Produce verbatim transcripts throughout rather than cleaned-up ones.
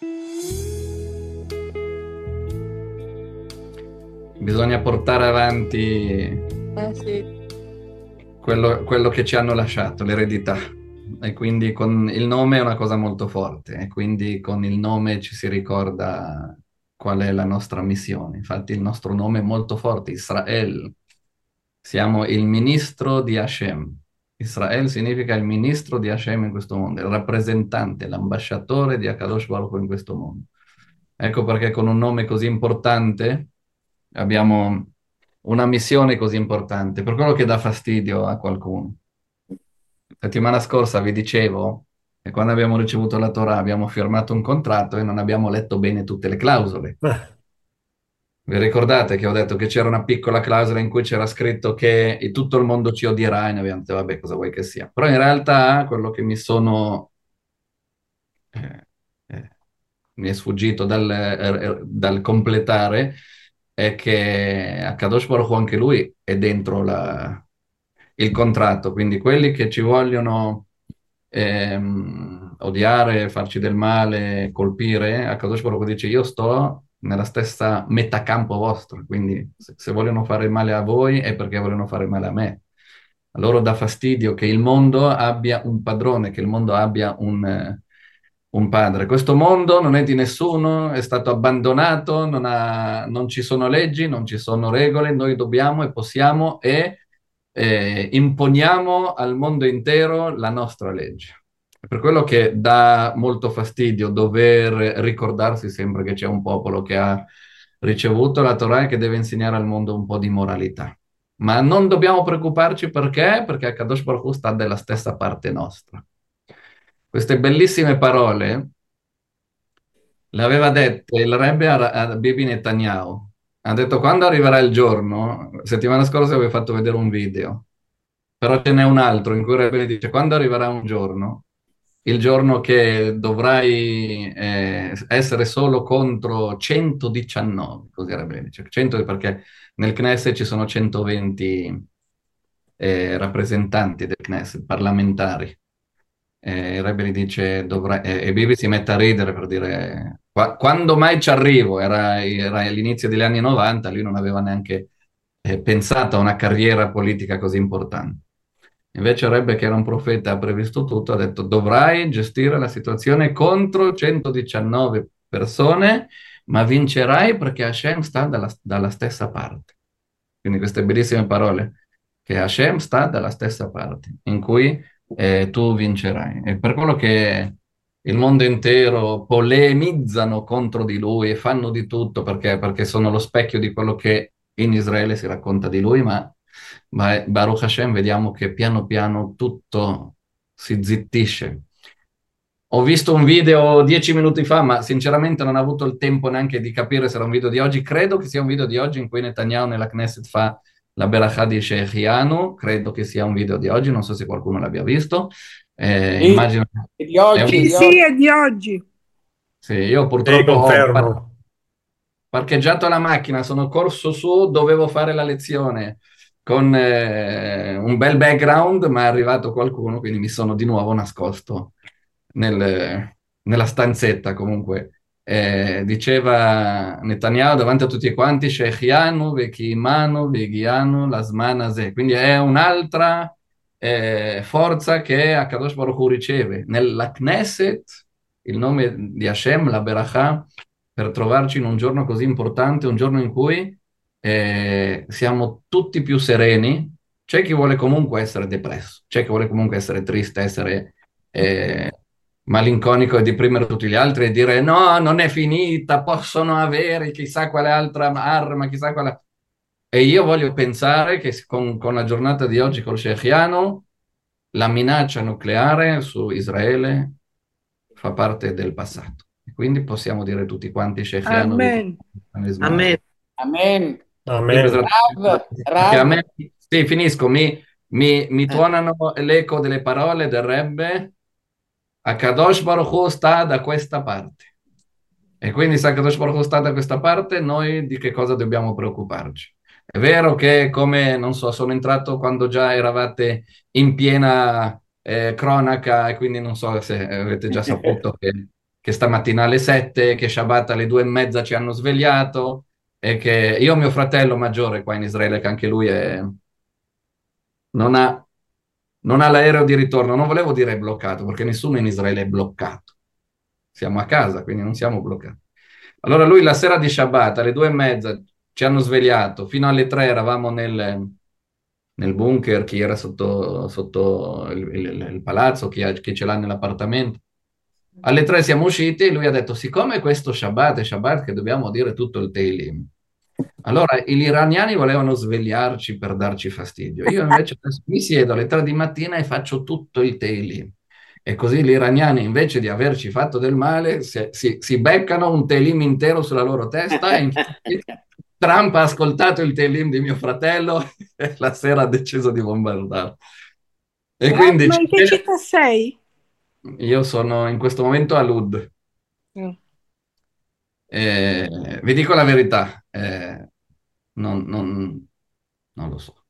Bisogna portare avanti Eh sì. quello, quello che ci hanno lasciato, l'eredità. E quindi con il nome è una cosa molto forte, e quindi con il nome ci si ricorda qual è la nostra missione. Infatti il nostro nome è molto forte, Israel. Siamo il ministro di Hashem. Israel significa il ministro di Hashem in questo mondo, il rappresentante, l'ambasciatore di Akadosh Baruch Hu in questo mondo. Ecco perché con un nome così importante abbiamo una missione così importante, per quello che dà fastidio a qualcuno. Settimana scorsa vi dicevo che quando abbiamo ricevuto la Torah abbiamo firmato un contratto e non abbiamo letto bene tutte le clausole. Eh, Vi ricordate che ho detto che c'era una piccola clausola in cui c'era scritto che tutto il mondo ci odierà e noi abbiamo detto vabbè cosa vuoi che sia. Però in realtà quello che mi sono eh, eh, mi è sfuggito dal, eh, dal completare è che a Kadosh Baruch Hu anche lui è dentro la- il contratto, quindi quelli che ci vogliono ehm, odiare, farci del male, colpire, a Kadosh Baruch Hu dice io sto nella stessa metà campo vostro, quindi se, se vogliono fare male a voi è perché vogliono fare male a me. A loro dà fastidio che il mondo abbia un padrone, che il mondo abbia un, eh, un padre. Questo mondo non è di nessuno, è stato abbandonato, non ha- non ci sono leggi, non ci sono regole, noi dobbiamo e possiamo e eh, imponiamo al mondo intero la nostra legge. È per quello che dà molto fastidio dover ricordarsi sempre che c'è un popolo che ha ricevuto la Torah e che deve insegnare al mondo un po' di moralità. Ma non dobbiamo preoccuparci perché? Perché Kadosh Baruch Hu sta dalla stessa parte nostra. Queste bellissime parole le aveva dette il Rebbe a, a Bibi Netanyahu. Ha detto quando arriverà il giorno, settimana scorsa avevo fatto vedere un video, però ce n'è un altro in cui il Rebbe gli dice quando arriverà un giorno, il giorno che dovrai eh, essere solo contro centodiciannove, così il Rebbe dice, cento perché nel Knesset ci sono centoventi eh, rappresentanti del Knesset, parlamentari. E il Rebbe gli dice, dovrai... e e Bibi si mette a ridere per dire, "Qua- quando mai ci arrivo? Era, era all'inizio degli anni novanta, lui non aveva neanche eh, pensato a una carriera politica così importante. Invece il Rebbe, che era un profeta, ha previsto tutto, ha detto, dovrai gestire la situazione contro centodiciannove persone, ma vincerai perché Hashem sta dalla, dalla stessa parte. Quindi queste bellissime parole, che Hashem sta dalla stessa parte, in cui eh, tu vincerai. È per quello che il mondo intero polemizzano contro di lui e fanno di tutto perché, perché sono lo specchio di quello che in Israele si racconta di lui, ma, ma Baruch Hashem vediamo che piano piano tutto si zittisce. Ho visto un video dieci minuti fa, ma sinceramente non ho avuto il tempo neanche di capire se era un video di oggi. Credo che sia un video di oggi in cui Netanyahu nella Knesset fa la Berachah di Shechianu. Credo che sia un video di oggi, non so se qualcuno l'abbia visto. Eh, Sì, immagino è di è oggi, è Sì, un... di sì, oggi. è di oggi. Sì, io sì, purtroppo ho par- confermo. parcheggiato la macchina, sono corso su, dovevo fare la lezione con eh, un bel background, ma è arrivato qualcuno, quindi mi sono di nuovo nascosto nel- nella stanzetta comunque. Eh, diceva Netanyahu davanti a tutti quanti, Shechianu, Vekimanu, Veghianu, Lasmanase. Quindi è un'altra eh, forza che Akadosh Baruch Hu riceve. Nella Knesset, il nome di Hashem, la Berachah, per trovarci in un giorno così importante, un giorno in cui eh, siamo tutti più sereni. C'è chi vuole comunque essere depresso, c'è chi vuole comunque essere triste, essere eh, malinconico e deprimere tutti gli altri e dire no, non è finita, possono avere chissà quale altra arma, chissà quale... E io voglio pensare che con, con la giornata di oggi col Shechiano, la minaccia nucleare su Israele fa parte del passato. E quindi possiamo dire tutti quanti Shechiano, Amen. Amen. Amen. sì, Amen. Besrat- Rav, perché a Rav, me, sì, finisco, mi, mi, mi eh, tuonano l'eco delle parole del Rebbe, Akadosh Baruch Hu sta da questa parte. E quindi se Akadosh Baruch Hu sta da questa parte, noi di che cosa dobbiamo preoccuparci? È vero che, come, non so, sono entrato quando già eravate in piena eh, cronaca e quindi non so se avete già saputo che che stamattina alle sette, che Shabbat alle due e mezza ci hanno svegliato, e che io ho mio fratello maggiore qua in Israele, che anche lui è- non ha, non ha l'aereo di ritorno. Non volevo dire bloccato, perché nessuno in Israele è bloccato. Siamo a casa, quindi non siamo bloccati. Allora lui la sera di Shabbat alle due e mezza ci hanno svegliato, fino alle tre eravamo nel, nel bunker, chi era sotto, sotto il, il- il palazzo, chi, ha- chi ce l'ha nell'appartamento. Alle tre siamo usciti e lui ha detto, siccome questo Shabbat è Shabbat che dobbiamo dire tutto il Tehillim, allora gli iraniani volevano svegliarci per darci fastidio. Io invece adesso mi siedo alle tre di mattina e faccio tutto il Tehillim. E così gli iraniani, invece di averci fatto del male, si, si- si beccano un Tehillim intero sulla loro testa. E infatti Trump ha ascoltato il Tehillim di mio fratello e la sera ha deciso di bombardare. E Wow, quindi ma in che c'è- città sei? io sono in questo momento a Lud. Mm. Eh, vi dico la verità, eh, non, non- non lo so.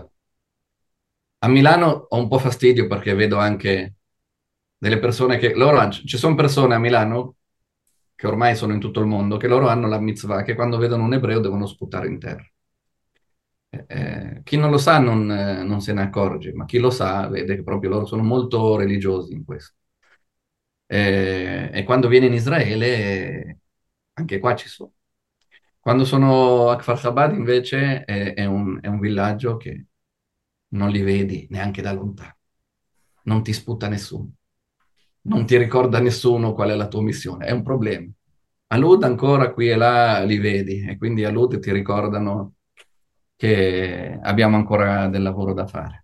A Milano ho un po' fastidio perché vedo anche delle persone che loro, ci sono persone a Milano che ormai sono in tutto il mondo, che loro hanno la mitzvah, che quando vedono un ebreo devono sputare in terra. Eh, eh, chi non lo sa non, eh, non se ne accorge, ma chi lo sa vede che proprio loro sono molto religiosi in questo. Eh, e quando viene in Israele, eh, anche qua ci sono. Quando sono a Kfar Chabad invece è, è un, è un villaggio che non li vedi neanche da lontano, non ti sputa nessuno, non ti ricorda nessuno qual è la tua missione, è un problema. A Lud ancora qui e là li vedi e quindi a Lud ti ricordano che abbiamo ancora del lavoro da fare.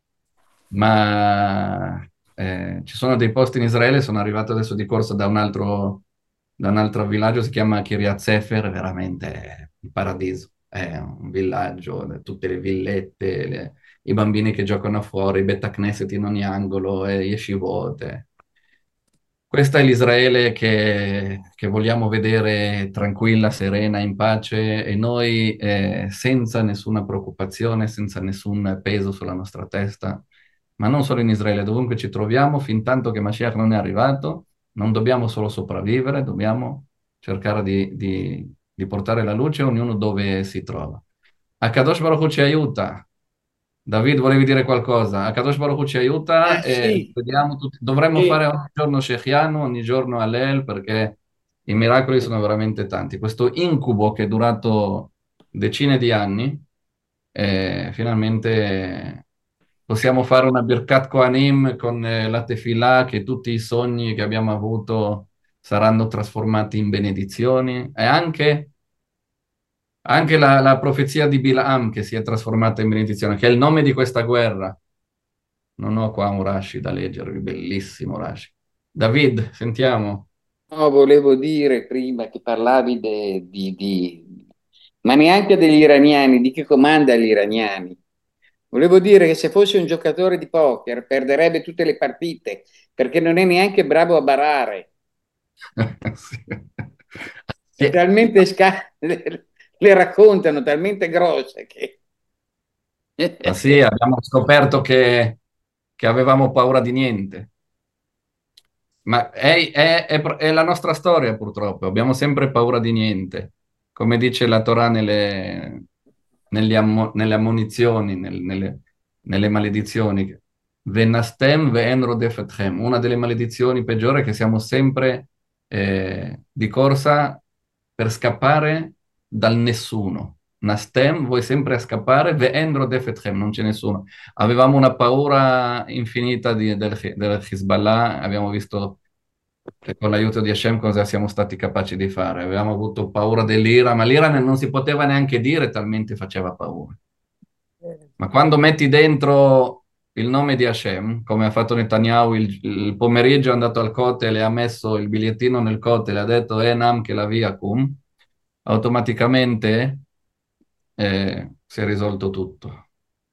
Ma eh, ci sono dei posti in Israele, sono arrivato adesso di corsa da un altro, da un altro villaggio, si chiama Kiryat Sefer, veramente è il paradiso. È un villaggio, tutte le villette, le- i bambini che giocano fuori, i Bet Knesset in ogni angolo, e yeshivot. eh. Questa è l'Israele che, che vogliamo vedere tranquilla, serena, in pace e noi eh, senza nessuna preoccupazione, senza nessun peso sulla nostra testa, ma non solo in Israele, dovunque ci troviamo, fin tanto che Mashiach non è arrivato, non dobbiamo solo sopravvivere, dobbiamo cercare di, di- di portare la luce ognuno dove si trova. Akadosh Baruch Hu ci aiuta. David, volevi dire qualcosa? Akadosh Baruch Hu ci aiuta Eh, e sì, vediamo tutti. Dovremmo sì. fare ogni giorno Shechianu, ogni giorno Hallel, perché i miracoli sono veramente tanti. Questo incubo che è durato decine di anni, eh, finalmente possiamo fare una Birkat Kohanim con eh, la Tefillah, che tutti i sogni che abbiamo avuto saranno trasformati in benedizioni e anche anche la, la profezia di Bilam che si è trasformata in benedizione, che è il nome di questa guerra. Non ho qua un Rashi da leggervi, bellissimo Rashi. David, sentiamo. No, volevo dire prima che parlavi de- di, di- ma neanche degli iraniani, di chi comanda gli iraniani. Volevo dire che se fosse un giocatore di poker perderebbe tutte le partite perché non è neanche bravo a barare. Sì. È Sì. talmente sca- le, le raccontano talmente grosse che Ma sì, abbiamo scoperto che, che avevamo paura di niente. Ma è, è- è pro- è la nostra storia, purtroppo. Abbiamo sempre paura di niente. Come dice la Torah nelle, negli ammo- nelle ammonizioni, nel- nelle, nelle maledizioni. Venastem ve'en rodefetchem. Una delle maledizioni peggiori è che siamo sempre eh, di corsa per scappare dal nessuno. Nastem, voi sempre a scappare, ve'en rodefetchem, non c'è nessuno. Avevamo una paura infinita di- del, del Hezbollah, abbiamo visto che con l'aiuto di Hashem cosa siamo stati capaci di fare. Avevamo avuto paura dell'Iran, ma l'Iran non si poteva neanche dire, talmente faceva paura. Ma quando metti dentro il nome di Hashem, come ha fatto Netanyahu il, il pomeriggio, è andato al Kotel e ha messo il bigliettino nel Kotel e ha detto Enam che la via cum, automaticamente eh, si è risolto tutto.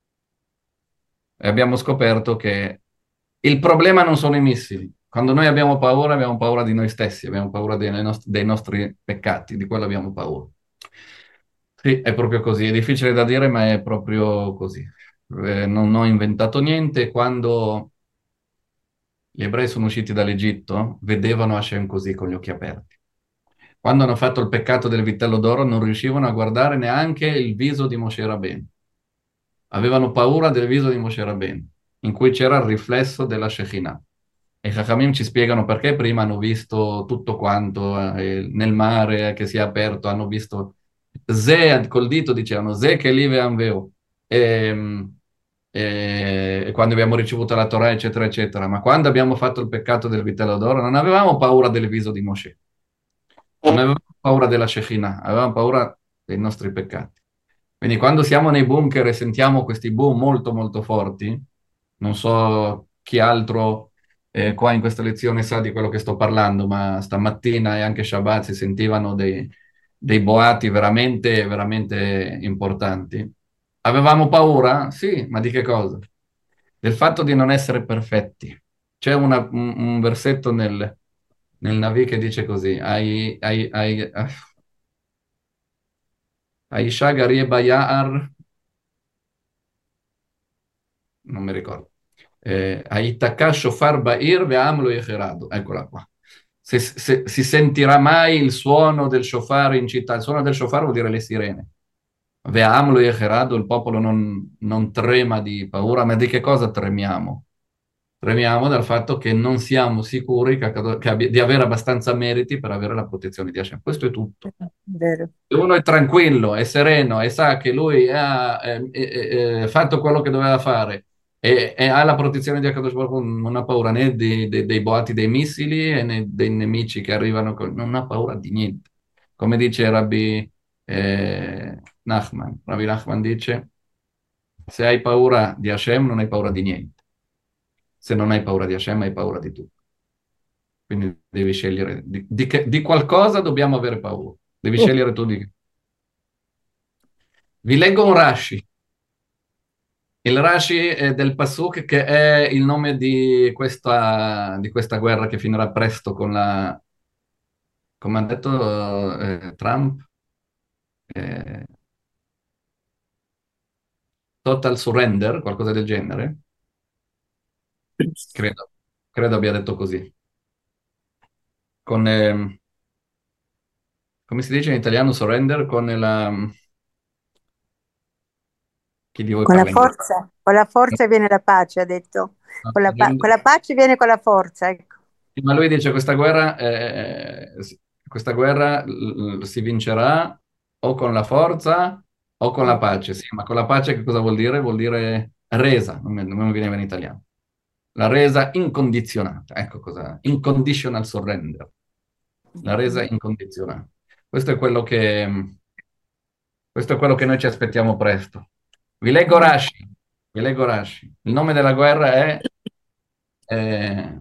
E abbiamo scoperto che il problema non sono i missili. Quando noi abbiamo paura, abbiamo paura di noi stessi, abbiamo paura dei, nost- dei nostri peccati, di quello abbiamo paura. Sì, è proprio così, è difficile da dire, ma è proprio così. Eh, non ho inventato niente. Quando Gli ebrei sono usciti dall'Egitto, vedevano Hashem così con gli occhi aperti. Quando hanno fatto il peccato del vitello d'oro non riuscivano a guardare neanche il viso di Moshe Rabbeinu. Avevano paura del viso di Moshe Rabbeinu, in cui c'era il riflesso della Shekhinah. E i Chachamim ci spiegano perché prima hanno visto tutto quanto eh, nel mare che si è aperto, hanno visto Ze, col dito dicevano Ze che live anveo. E, e, e quando abbiamo ricevuto la Torah, eccetera, eccetera. Ma quando abbiamo fatto il peccato del vitello d'oro, non avevamo paura del viso di Moshe, non avevamo paura della Shekhinah, avevamo paura dei nostri peccati. Quindi quando siamo nei bunker e sentiamo questi boom molto molto forti, non so chi altro eh, qua in questa lezione sa di quello che sto parlando, ma stamattina e anche Shabbat si sentivano dei, dei boati veramente, veramente importanti. Avevamo paura? Sì, ma di che cosa? Del fatto di non essere perfetti. C'è una- un, un versetto nel, nel Navi che dice così, ai, ai, ai, Aisha Garieba Ya'ar, non mi ricordo. Eh, Aitaka Shofar Ba'ir Ve'amlo Yecherado. Eccola qua. Se, se- si sentirà mai il suono del shofar in città? Il suono del shofar vuol dire le sirene. Ve'amlo Yecherado, il popolo non, non trema di paura, ma di che cosa tremiamo? Tremiamo dal fatto che non siamo sicuri che, accado- che abbi- di avere abbastanza meriti per avere la protezione di Hashem. Questo è tutto. Vero. Se uno è tranquillo, è sereno e sa che lui ha eh, eh, eh, fatto quello che doveva fare e, e ha la protezione di Akadosh Baruch Hu, non ha paura né di- di- dei boati dei missili e né dei nemici che arrivano, con- non ha paura di niente. Come dice Rabbi eh, Nachman, Rabbi Nachman dice, se hai paura di Hashem non hai paura di niente. Se non hai paura di Hashem hai paura di tutto. Quindi devi scegliere di, di che- di qualcosa dobbiamo avere paura. Devi Oh, scegliere tu di che. Vi leggo un Rashi. Il Rashi è del Pasuk che è il nome di questa, di questa guerra che finirà presto con la, come ha detto eh, Trump, eh, total surrender, qualcosa del genere. Credo, credo abbia detto così. Con, ehm, come si dice in italiano surrender? Con la... Chi di voi con la parla inglese? forza, con la forza viene la pace, ha detto. No, Con la, pa- con surrender- la pace viene con la forza, ecco. Sì, ma lui dice questa guerra, eh, sì, questa guerra l- l- si vincerà o con la forza o con la pace. Sì, ma con la pace che cosa vuol dire? Vuol dire resa, non mi, non mi veniva in italiano. La resa incondizionata, ecco cosa, unconditional surrender, la resa incondizionata. Questo è quello che, questo è quello che noi ci aspettiamo presto. Vi leggo Rashi, vi leggo Rashi. Il nome della guerra è eh,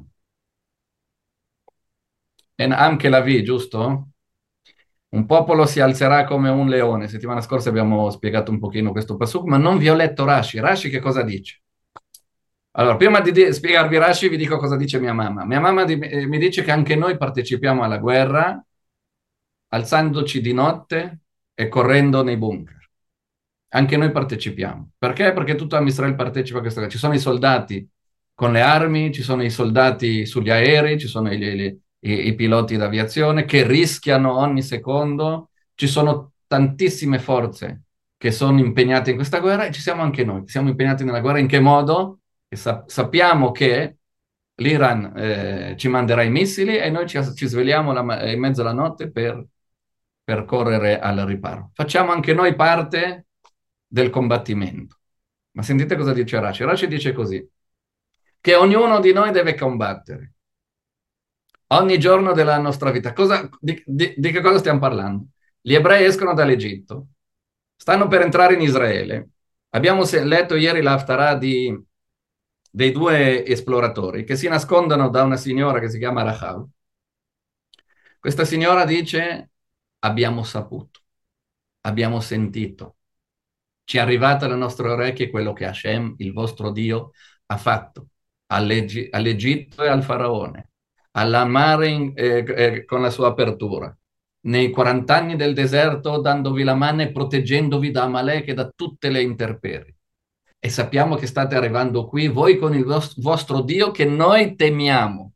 Enam Kelavi, giusto? Un popolo si alzerà come un leone. Settimana scorsa abbiamo spiegato un pochino questo pasuk, ma non vi ho letto Rashi. Rashi che cosa dice? Allora, prima di di- spiegarvi Rashi, vi dico cosa dice mia mamma. Mia mamma di- eh, mi dice che anche noi partecipiamo alla guerra alzandoci di notte e correndo nei bunker. Anche noi partecipiamo. Perché? Perché tutto Israele partecipa a questa guerra. Ci sono i soldati con le armi, ci sono i soldati sugli aerei, ci sono i, i- i- i piloti d'aviazione che rischiano ogni secondo. Ci sono tantissime forze che sono impegnate in questa guerra e ci siamo anche noi. Siamo impegnati nella guerra. In che modo? Che sa- sappiamo che l'Iran eh, ci manderà i missili e noi ci, ci svegliamo la ma- in mezzo alla notte per, per correre al riparo. Facciamo anche noi parte del combattimento. Ma sentite cosa dice Rashi. Rashi dice così, che ognuno di noi deve combattere ogni giorno della nostra vita. Cosa- di, di- di che cosa stiamo parlando? Gli ebrei escono dall'Egitto, stanno per entrare in Israele. Abbiamo se- letto ieri l'Haftarah di, dei due esploratori che si nascondono da una signora che si chiama Rahav. Questa signora dice, abbiamo saputo, abbiamo sentito, ci è arrivato alle nostre orecchie quello che Hashem, il vostro Dio, ha fatto all'Eg- all'Egitto e al Faraone, alla mare in- eh, eh, con la sua apertura, nei quaranta anni del deserto dandovi la mano e proteggendovi da Amalek e da tutte le intemperie. e sappiamo che state arrivando qui voi con il vos- vostro Dio che noi temiamo.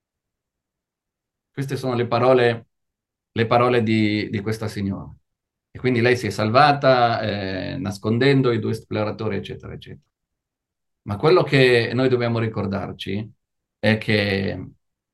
Queste sono le parole, le parole di, di questa signora. E quindi lei si è salvata, eh, nascondendo i due esploratori, eccetera, eccetera. Ma quello che noi dobbiamo ricordarci è che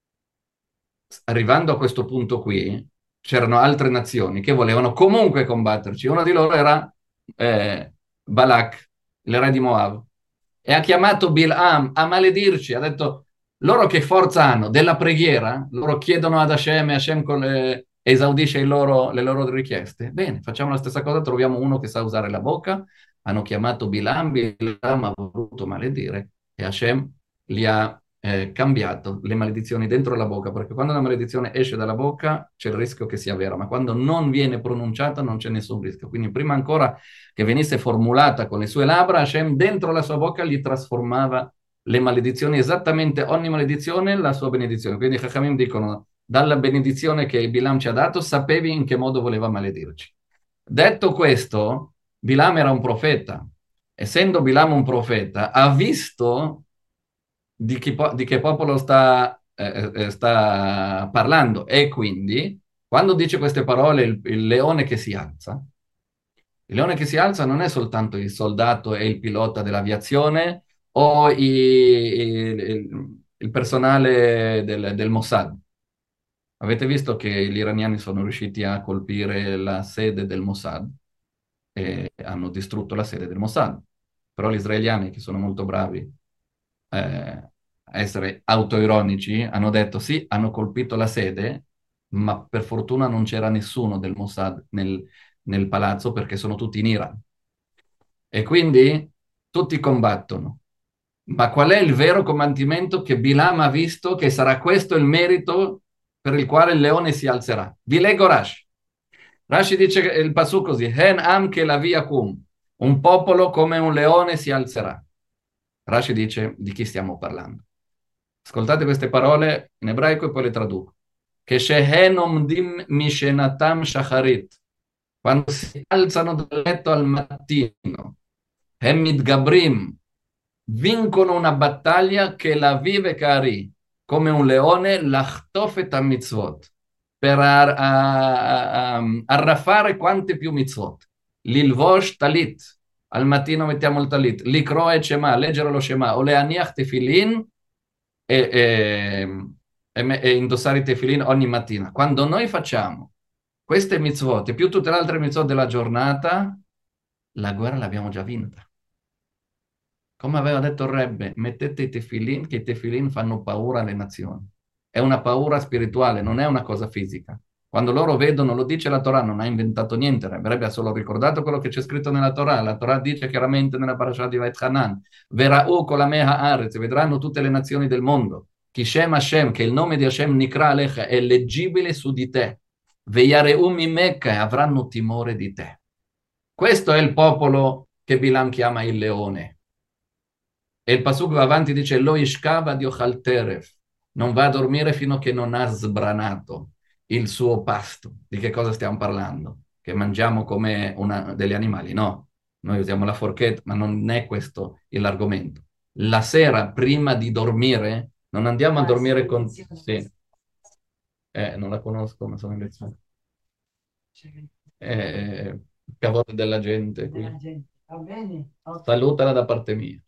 arrivando a questo punto qui, c'erano altre nazioni che volevano comunque combatterci. Uno di loro era eh, Balak, il re di Moab, e ha chiamato Bil'am a maledirci. Ha detto, loro che forza hanno? Della preghiera? Loro chiedono ad Hashem e Hashem con le- esaudisce i loro- le loro richieste. Bene, facciamo la stessa cosa, troviamo uno che sa usare la bocca. Hanno chiamato Bilam, Bilam ha voluto maledire e Hashem li ha eh, cambiato le maledizioni dentro la bocca, perché quando una maledizione esce dalla bocca c'è il rischio che sia vera, ma quando non viene pronunciata non c'è nessun rischio. Quindi prima ancora che venisse formulata con le sue labbra, Hashem dentro la sua bocca gli trasformava le maledizioni, esattamente ogni maledizione la sua benedizione. Quindi i Chachamim dicono, dalla benedizione che Bilam ci ha dato, sapevi in che modo voleva maledirci. Detto questo, Bilam era un profeta. Essendo Bilam un profeta, ha visto di, chi po- di che popolo sta, eh, eh, sta parlando e quindi, quando dice queste parole, il, il leone che si alza, il leone che si alza non è soltanto il soldato e il pilota dell'aviazione o i- il, il- il personale del, del Mossad. Avete visto che gli iraniani sono riusciti a colpire la sede del Mossad e hanno distrutto la sede del Mossad. Però gli israeliani, che sono molto bravi eh, a essere autoironici, hanno detto sì, hanno colpito la sede, ma per fortuna non c'era nessuno del Mossad nel, nel palazzo perché sono tutti in Iran. E quindi tutti combattono. Ma qual è il vero comandamento che Bilam ha visto che sarà questo il merito per il quale il leone si alzerà? Vi leggo Rashi. Rashi dice che- il pasù così, Hen am che la via cum, un popolo come un leone si alzerà. Rashi dice di chi stiamo parlando. Ascoltate queste parole in ebraico e poi le traduco. Che shehen omdim mishenatam shacharit, quando si alzano dal letto al mattino, hem mitgabrim, vincono una battaglia che la vive cari, come un leone, l'achtofet a mitzvot, per ar- a- a- arraffare quante più mitzvot. L'ilvosh talit, al mattino mettiamo il talit, l'ikro e shema, leggere lo shema, o le aniach tefillin, e, e- e me- e indossare i tefillin ogni mattina. Quando noi facciamo queste mitzvot e più tutte le altre mitzvot della giornata, la guerra l'abbiamo già vinta. Come aveva detto il Rebbe, mettete i tefillin, che i tefillin fanno paura alle nazioni. È una paura spirituale, non è una cosa fisica. Quando loro vedono, lo dice la Torah, non ha inventato niente, il Rebbe ha solo ricordato quello che c'è scritto nella Torah. La Torah dice chiaramente nella parasha di Vait Hanan, Vera'u kol amei haaretz, vedranno tutte le nazioni del mondo. Ki Shem Hashem, che il nome di Hashem Nikra Alecha è leggibile su di te. Ve'yareu mimeka, e avranno timore di te. Questo è il popolo che Bilam chiama il leone. E il pasuk va avanti, dice, Lo ishkava di ochal teref, non va a dormire fino a che non ha sbranato il suo pasto. Di che cosa stiamo parlando? Che mangiamo come una, degli animali? No, noi usiamo la forchetta, ma non è questo l'argomento. La sera, prima di dormire, non andiamo a dormire con... Sì, eh, non la conosco, ma sono in lezione. Eh, cavolo della gente qui. Salutala da parte mia.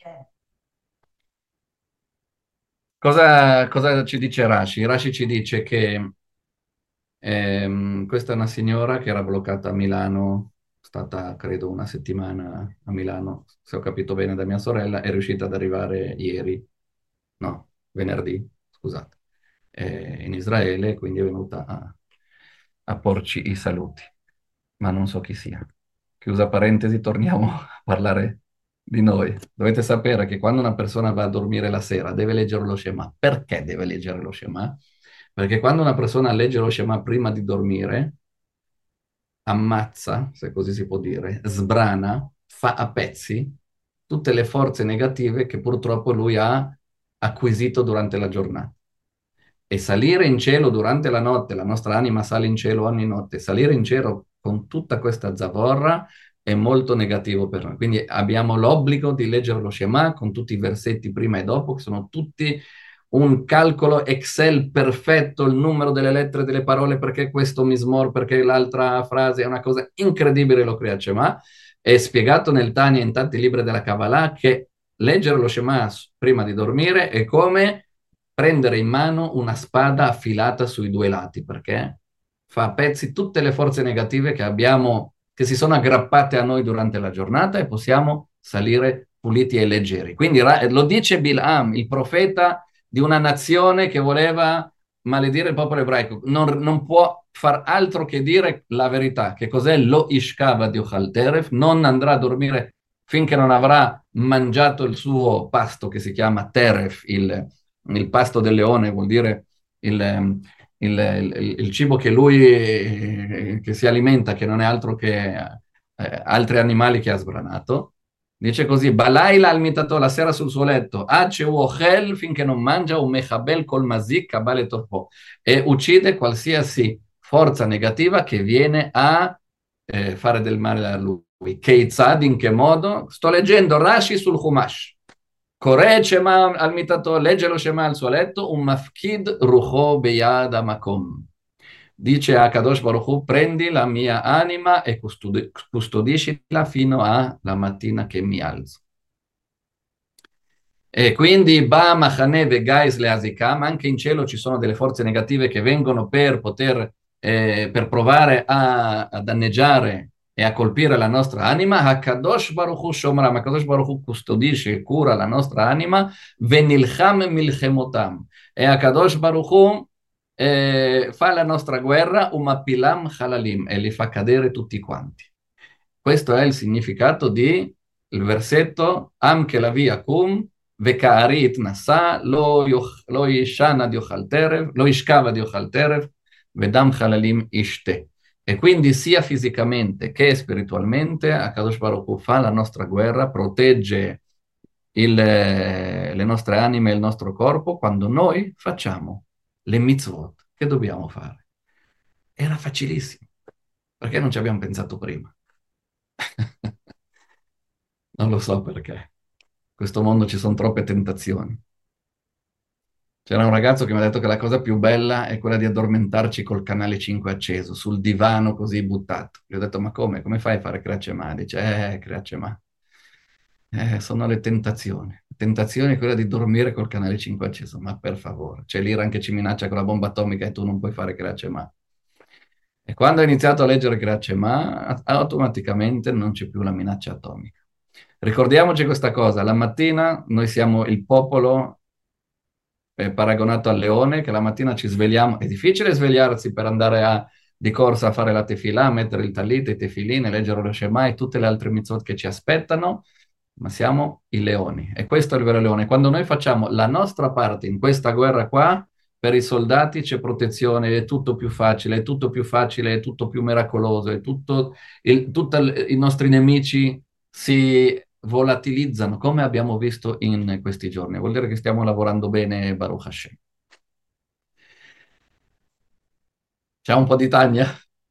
Cosa, cosa ci dice Rashi? Rashi ci dice che ehm, questa è una signora che era bloccata a Milano, stata credo una settimana a Milano, se ho capito bene da mia sorella, è riuscita ad arrivare ieri, no, venerdì, scusate, eh, in Israele, quindi è venuta a, a porci i saluti, ma non so chi sia. Chiusa parentesi, torniamo a parlare di noi. Dovete sapere che quando una persona va a dormire la sera deve leggere lo Shema. Perché deve leggere lo Shema? Perché quando una persona legge lo Shema prima di dormire, ammazza, se così si può dire, sbrana, fa a pezzi tutte le forze negative che purtroppo lui ha acquisito durante la giornata. E salire in cielo durante la notte, la nostra anima sale in cielo ogni notte, salire in cielo con tutta questa zavorra è è molto negativo per noi. Quindi abbiamo l'obbligo di leggere lo Shema con tutti i versetti prima e dopo, che sono tutti un calcolo Excel perfetto, il numero delle lettere delle parole, perché questo mismor, perché l'altra frase è una cosa incredibile, lo crea Shema. È spiegato nel Tanya e in tanti libri della Kabbalah che leggere lo Shema prima di dormire è come prendere in mano una spada affilata sui due lati, perché fa a pezzi tutte le forze negative che abbiamo, che si sono aggrappate a noi durante la giornata, e possiamo salire puliti e leggeri. Quindi lo dice Bil'am, il profeta di una nazione che voleva maledire il popolo ebraico. Non, non può far altro che dire la verità. Che cos'è lo ishkava di Ochal Teref? Non andrà a dormire finché non avrà mangiato il suo pasto, che si chiama Teref, il, il pasto del leone, vuol dire il, il, il, il cibo che lui eh, che si alimenta, che non è altro che eh, altri animali che ha sbranato. Dice così: Balaila al mitato, la sera sul suo letto, Ace uochel, finché non mangia, un mechabel col mazik, kabale torpo, e uccide qualsiasi forza negativa che viene a eh, fare del male a lui. Keitzad, in che modo? Sto leggendo Rashi sul Chumash. Kore Shema al mitato, legge lo Shema al suo letto, un mafkid rucho beyad amakom. Dice a Kadosh Baruch Hu: prendi la mia anima e custodi- custodiscila fino alla mattina che mi alzo. E quindi Ba Machane Vegais le Azikam, anche in cielo ci sono delle forze negative che vengono per poter, eh, per provare a, a danneggiare e a colpire la nostra anima. Hakadosh Baruch Hu Shomra, ma Kadosh Baruch Hu custodisce e cura la nostra anima. Venilcham Milchemotam. E Hakadosh Baruch Hu eh, fa la nostra guerra, Umapilam Halalim, e li fa cadere tutti quanti. Questo è il significato di il versetto Am Kelavi Kum Vekari Itnasa Lo lo Yishana di Ochal Terev, Lo Ishkava di Ochal Terev, Vedam Halalim Ishte. E quindi sia fisicamente che spiritualmente Akadosh Baruch Hu fa la nostra guerra, protegge il, le nostre anime e il nostro corpo quando noi facciamo le mitzvot che dobbiamo fare. Era facilissimo. Perché non ci abbiamo pensato prima? Non lo so perché. In questo mondo ci sono troppe tentazioni. C'era un ragazzo che mi ha detto che la cosa più bella è quella di addormentarci col canale cinque acceso, sul divano così buttato. Gli ho detto: ma come? Come fai a fare Creacema? Dice: eh, Creacema. Eh, sono le tentazioni. La tentazione è quella di dormire col canale cinque acceso, ma per favore. C'è l'Iran che ci minaccia con la bomba atomica e tu non puoi fare Creacema. E quando ho iniziato a leggere Creacema, automaticamente non c'è più la minaccia atomica. Ricordiamoci questa cosa: la mattina noi siamo il popolo eh, paragonato al leone, che la mattina ci svegliamo, è difficile svegliarsi per andare a, di corsa a fare la tefilà, mettere il talit, i tefilin, leggere lo Shema e tutte le altre mitzvot che ci aspettano, ma siamo i leoni, e questo è il vero leone. Quando noi facciamo la nostra parte in questa guerra qua, per i soldati c'è protezione, è tutto più facile, è tutto più facile, è tutto più miracoloso, è tutto, il, tutti i nostri nemici si volatilizzano, come abbiamo visto in questi giorni. Vuol dire che stiamo lavorando bene, Baruch Hashem. C'è un po' di Tania?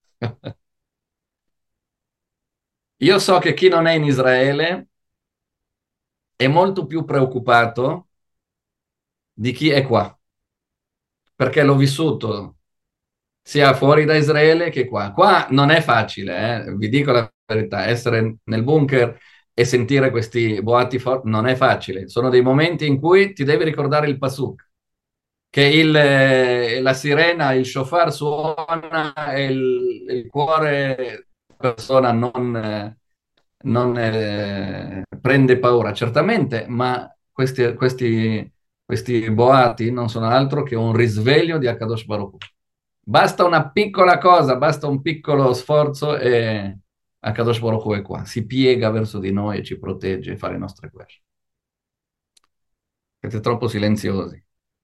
Io so che chi non è in Israele è molto più preoccupato di chi è qua, perché l'ho vissuto sia fuori da Israele che qua. Qua non è facile, eh? Vi dico la verità, essere nel bunker e sentire questi boati forti non è facile. Sono dei momenti in cui ti devi ricordare il pasuk, che il, eh, la sirena, il shofar suona e il, il cuore della persona non, eh, non eh, prende paura, certamente, ma questi, questi, questi boati non sono altro che un risveglio di Akadosh Baruch Hu. Basta una piccola cosa, basta un piccolo sforzo e Akadosh Baruch Hu è qua, si piega verso di noi e ci protegge e fa le nostre guerre. Siete troppo silenziosi.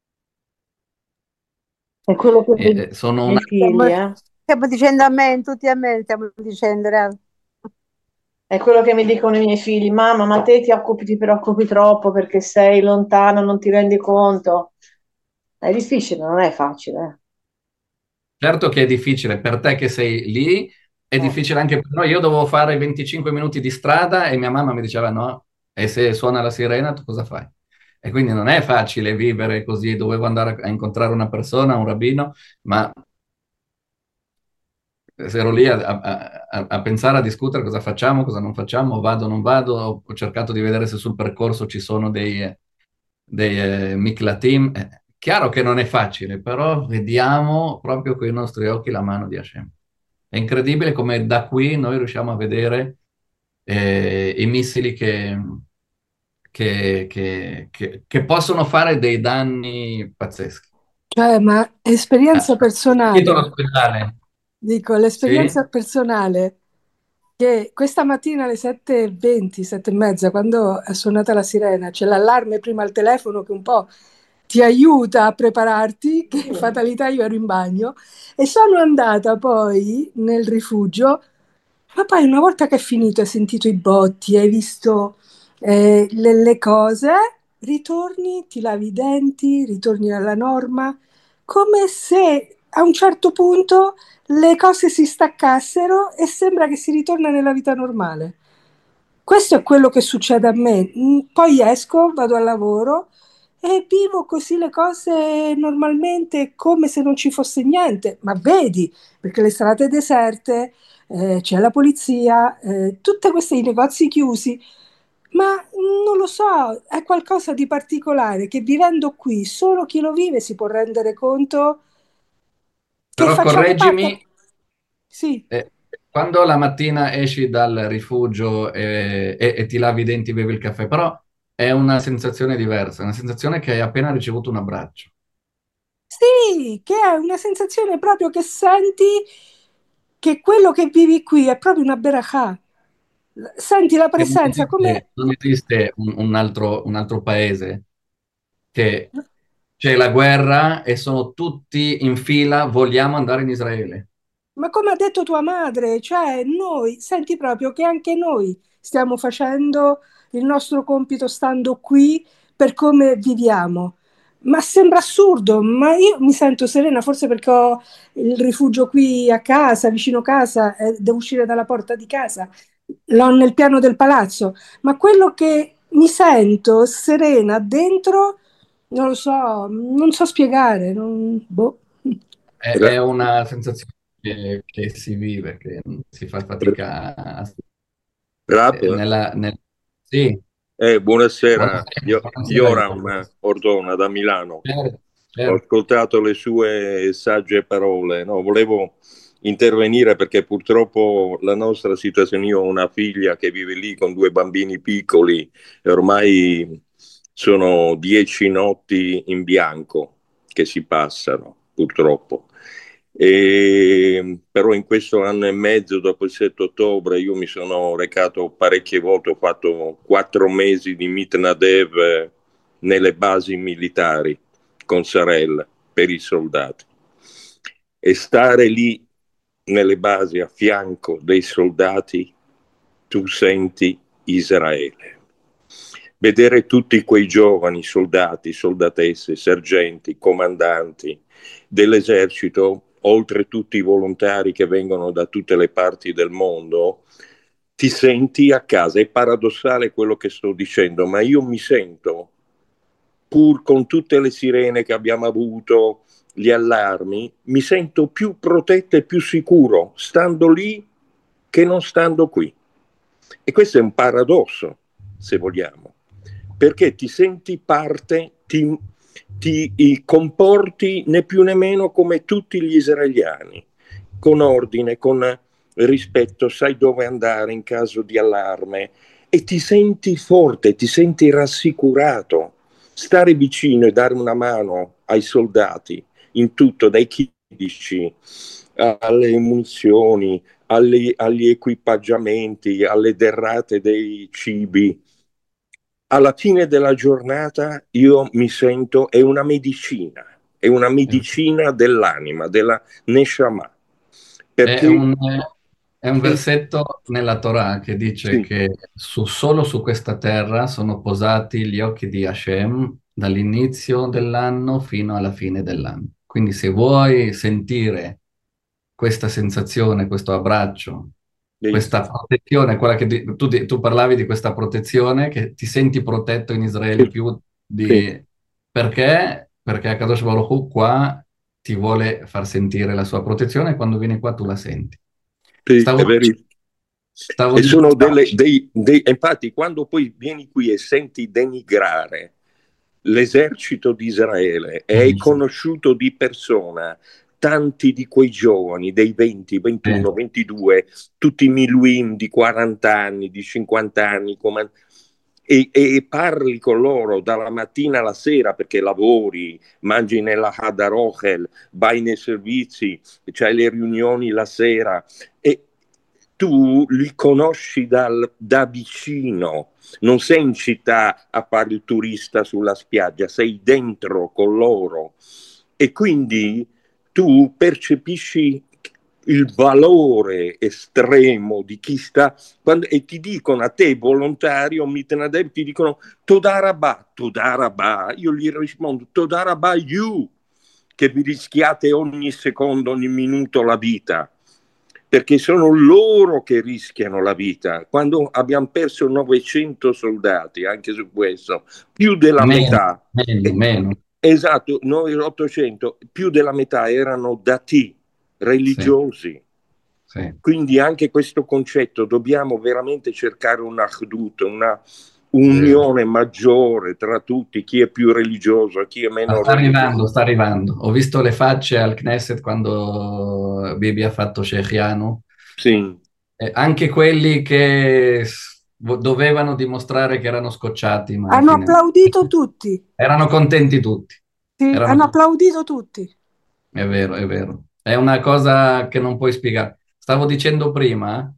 È quello che mi Eh, sono dicono una... i figli, eh. Stiamo dicendo amen, tutti amen, stiamo dicendo. Rav. È quello che mi dicono i miei figli: mamma, ma te ti occupi, ti preoccupi troppo perché sei lontano, non ti rendi conto. È difficile, non è facile. Certo che è difficile per te che sei lì, è è difficile anche per noi. Io dovevo fare venticinque minuti di strada e mia mamma mi diceva no, e se suona la sirena tu cosa fai? E quindi non è facile vivere così, dovevo andare a incontrare una persona, un rabbino, ma ero lì a, a- a- a pensare, a discutere cosa facciamo, cosa non facciamo, vado o non vado, ho, ho cercato di vedere se sul percorso ci sono dei, dei eh, Miklatim. Eh, chiaro che non è facile, però vediamo proprio con i nostri occhi la mano di Hashem. È incredibile come da qui noi riusciamo a vedere eh, i missili che, che- che- che- che possono fare dei danni pazzeschi. Cioè, ma Ah, esperienza sentito personale, l'ospedale? dico, Sì? l'esperienza personale che questa mattina alle sette e venti, sette e mezza, quando è suonata la sirena, c'è l'allarme prima al telefono che un po' ti aiuta a prepararti, che fatalità io ero in bagno, e sono andata poi nel rifugio, ma poi una volta che è finito, hai sentito i botti, hai visto eh, le, le cose, ritorni, ti lavi i denti, ritorni alla norma, come se a un certo punto le cose si staccassero e sembra che si ritorna nella vita normale. Questo è quello che succede a me. Mm, Poi esco, vado al lavoro e vivo così le cose normalmente come se non ci fosse niente. Ma vedi, perché le strade deserte, eh, c'è la polizia, eh, tutti questi negozi chiusi. Ma non lo so, è qualcosa di particolare che vivendo qui solo chi lo vive si può rendere conto che Però facciamo correggimi, parte. Sì, eh, quando la mattina esci dal rifugio e, e- e ti lavi i denti, bevi il caffè, però è una sensazione diversa, è una sensazione che hai appena ricevuto un abbraccio. sì, che è una sensazione proprio che senti che quello che vivi qui è proprio una berachà. Senti la Che non presenza come... esiste, non esiste un, un altro, un altro paese che c'è la guerra e sono tutti in fila, vogliamo andare in Israele. Ma come ha detto tua madre, cioè noi, senti proprio che anche noi stiamo facendo il nostro compito stando qui per come viviamo. Ma sembra assurdo, ma io mi sento serena, forse perché ho il rifugio qui a casa, vicino casa, e devo uscire dalla porta di casa, l'ho nel piano del palazzo, ma quello che mi sento serena dentro, non lo so, non so spiegare, non- boh. È, Ra- è una sensazione che, che si vive, che si fa fatica a... Rab, eh, Nella, nel- Sì, eh, buonasera, buonasera, Io- buonasera. Joram Ordona da Milano. Certo, Ho certo. ascoltato le sue sagge parole, no, volevo intervenire perché purtroppo la nostra situazione, io ho una figlia che vive lì con due bambini piccoli e ormai sono dieci notti in bianco che si passano, purtroppo. E, però in questo anno e mezzo, dopo il sette ottobre, io mi sono recato parecchie volte, ho fatto quattro mesi di Mitnadev eh, nelle basi militari con Sarel per i soldati. E stare lì nelle basi a fianco dei soldati, tu senti Israele. Vedere tutti quei giovani soldati, soldatesse, sergenti, comandanti dell'esercito, oltre tutti i volontari che vengono da tutte le parti del mondo, ti senti a casa. È paradossale quello che sto dicendo, ma io mi sento, pur con tutte le sirene che abbiamo avuto, gli allarmi, mi sento più protetto e più sicuro stando lì che non stando qui. E questo è un paradosso, se vogliamo, perché ti senti parte, ti, ti comporti né più né meno come tutti gli israeliani, con ordine, con rispetto, sai dove andare in caso di allarme e ti senti forte, ti senti rassicurato. Stare vicino e dare una mano ai soldati in tutto, dai chimici alle munizioni, agli, agli equipaggiamenti, alle derrate dei cibi. Alla fine della giornata io mi sento, è una medicina, è una medicina dell'anima, della Neshama. È Perché un, è un sì, versetto nella Torah che dice sì, che su- solo su questa terra sono posati gli occhi di Hashem dall'inizio dell'anno fino alla fine dell'anno. Quindi se vuoi sentire questa sensazione, questo abbraccio, Sì, questa protezione, quella che di- tu, di- tu parlavi di questa protezione, che ti senti protetto in Israele sì, più sì, di... Perché? Perché Akadosh Baruch Hu qua ti vuole far sentire la sua protezione e quando vieni qua tu la senti. sì, Stavo, è vero. stavo E dicendo... sono delle, dei, dei- infatti, quando poi vieni qui e senti denigrare l'esercito di Israele e hai conosciuto di persona tanti di quei giovani, dei venti, ventuno, ventidue, tutti miluim di quaranta anni, di cinquanta anni, come- e, e parli con loro dalla mattina alla sera perché lavori, mangi nella Hadar Ochel, vai nei servizi, c'hai le riunioni la sera e tu li conosci dal, da vicino, non sei in città a fare il turista sulla spiaggia, sei dentro con loro e quindi tu percepisci il valore estremo di chi sta quando, e ti dicono a te volontario Mitnadev, ti dicono Todarabah, Todarabah, io gli rispondo Todarabah you, che vi rischiate ogni secondo, ogni minuto la vita, perché sono loro che rischiano la vita. Quando abbiamo perso novecento soldati, anche su questo, più della Meno, metà, meno, eh, meno. esatto, noi ottocento, più della metà erano dati Sì, religiosi. sì. Quindi anche questo concetto dobbiamo veramente cercare una achdut, una Vero. unione maggiore tra tutti, chi è più religioso, chi è Ma meno sta religioso. arrivando, sta arrivando. Ho visto le facce al Knesset quando Bibi ha fatto Sheikhianu. Sì, Eh, anche quelli che s- vo- dovevano dimostrare che erano scocciati, ma alla Hanno fine applaudito tutti, erano contenti tutti. sì, Erano hanno tutti. applaudito tutti. È vero, è vero. È una cosa che non puoi spiegare. Stavo dicendo prima,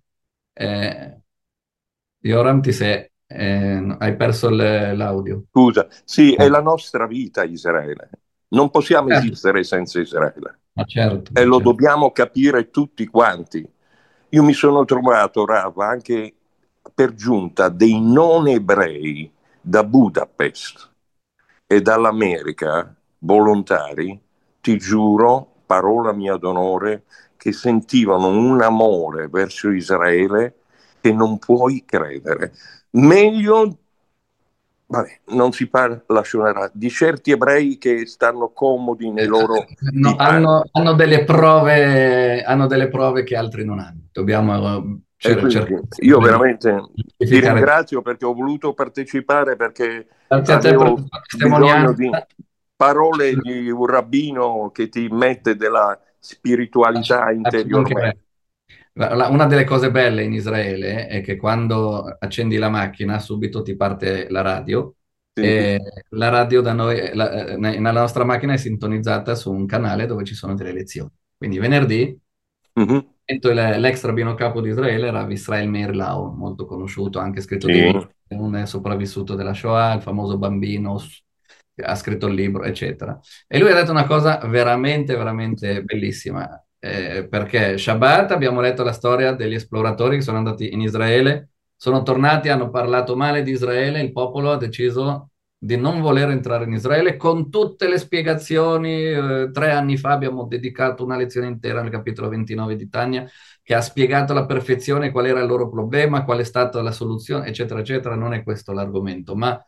eh, Yoram, ti sei, eh, hai perso l- l'audio. scusa, sì, è Eh, la nostra vita Israele. Non possiamo certo, esistere senza Israele ma certo, e ma lo certo. dobbiamo capire tutti quanti. Io mi sono trovato, Rav, anche per giunta dei non ebrei da Budapest e dall'America, volontari, ti giuro, parola mia d'onore, che sentivano un amore verso Israele che non puoi credere. Meglio, vabbè, non si parla, lascerà, di certi ebrei che stanno comodi nei Eh, loro no, divani. hanno, hanno delle prove, hanno delle prove che altri non hanno. Dobbiamo eh, E cer- quindi cercare io sempre di veramente ti giustificare. ringrazio perché ho voluto partecipare perché Grazie a te per avevo questa bisogno di testimonianza. parole di un rabbino che ti mette della spiritualità Ci mancherebbe. interiormente. La- la- Una delle cose belle in Israele è che quando accendi la macchina subito ti parte la radio Sì. e la radio da noi, la- eh, nella nostra macchina è sintonizzata su un canale dove ci sono delle lezioni. Quindi venerdì Mhm. sento il- l'ex rabbino capo di Israele, Rav Israel Meir Lau, molto conosciuto, ha anche scritto dei Sì. libri, un sopravvissuto della Shoah, il famoso bambino, s- ha scritto il libro, eccetera. E lui ha detto una cosa veramente, veramente bellissima, eh, perché Shabbat abbiamo letto la storia degli esploratori che sono andati in Israele, sono tornati, hanno parlato male di Israele, il popolo ha deciso di non voler entrare in Israele con tutte le spiegazioni. Eh, tre anni fa abbiamo dedicato una lezione intera nel capitolo ventinove di Tania che ha spiegato alla perfezione qual era il loro problema, qual è stata la soluzione, eccetera, eccetera. Non è questo l'argomento, ma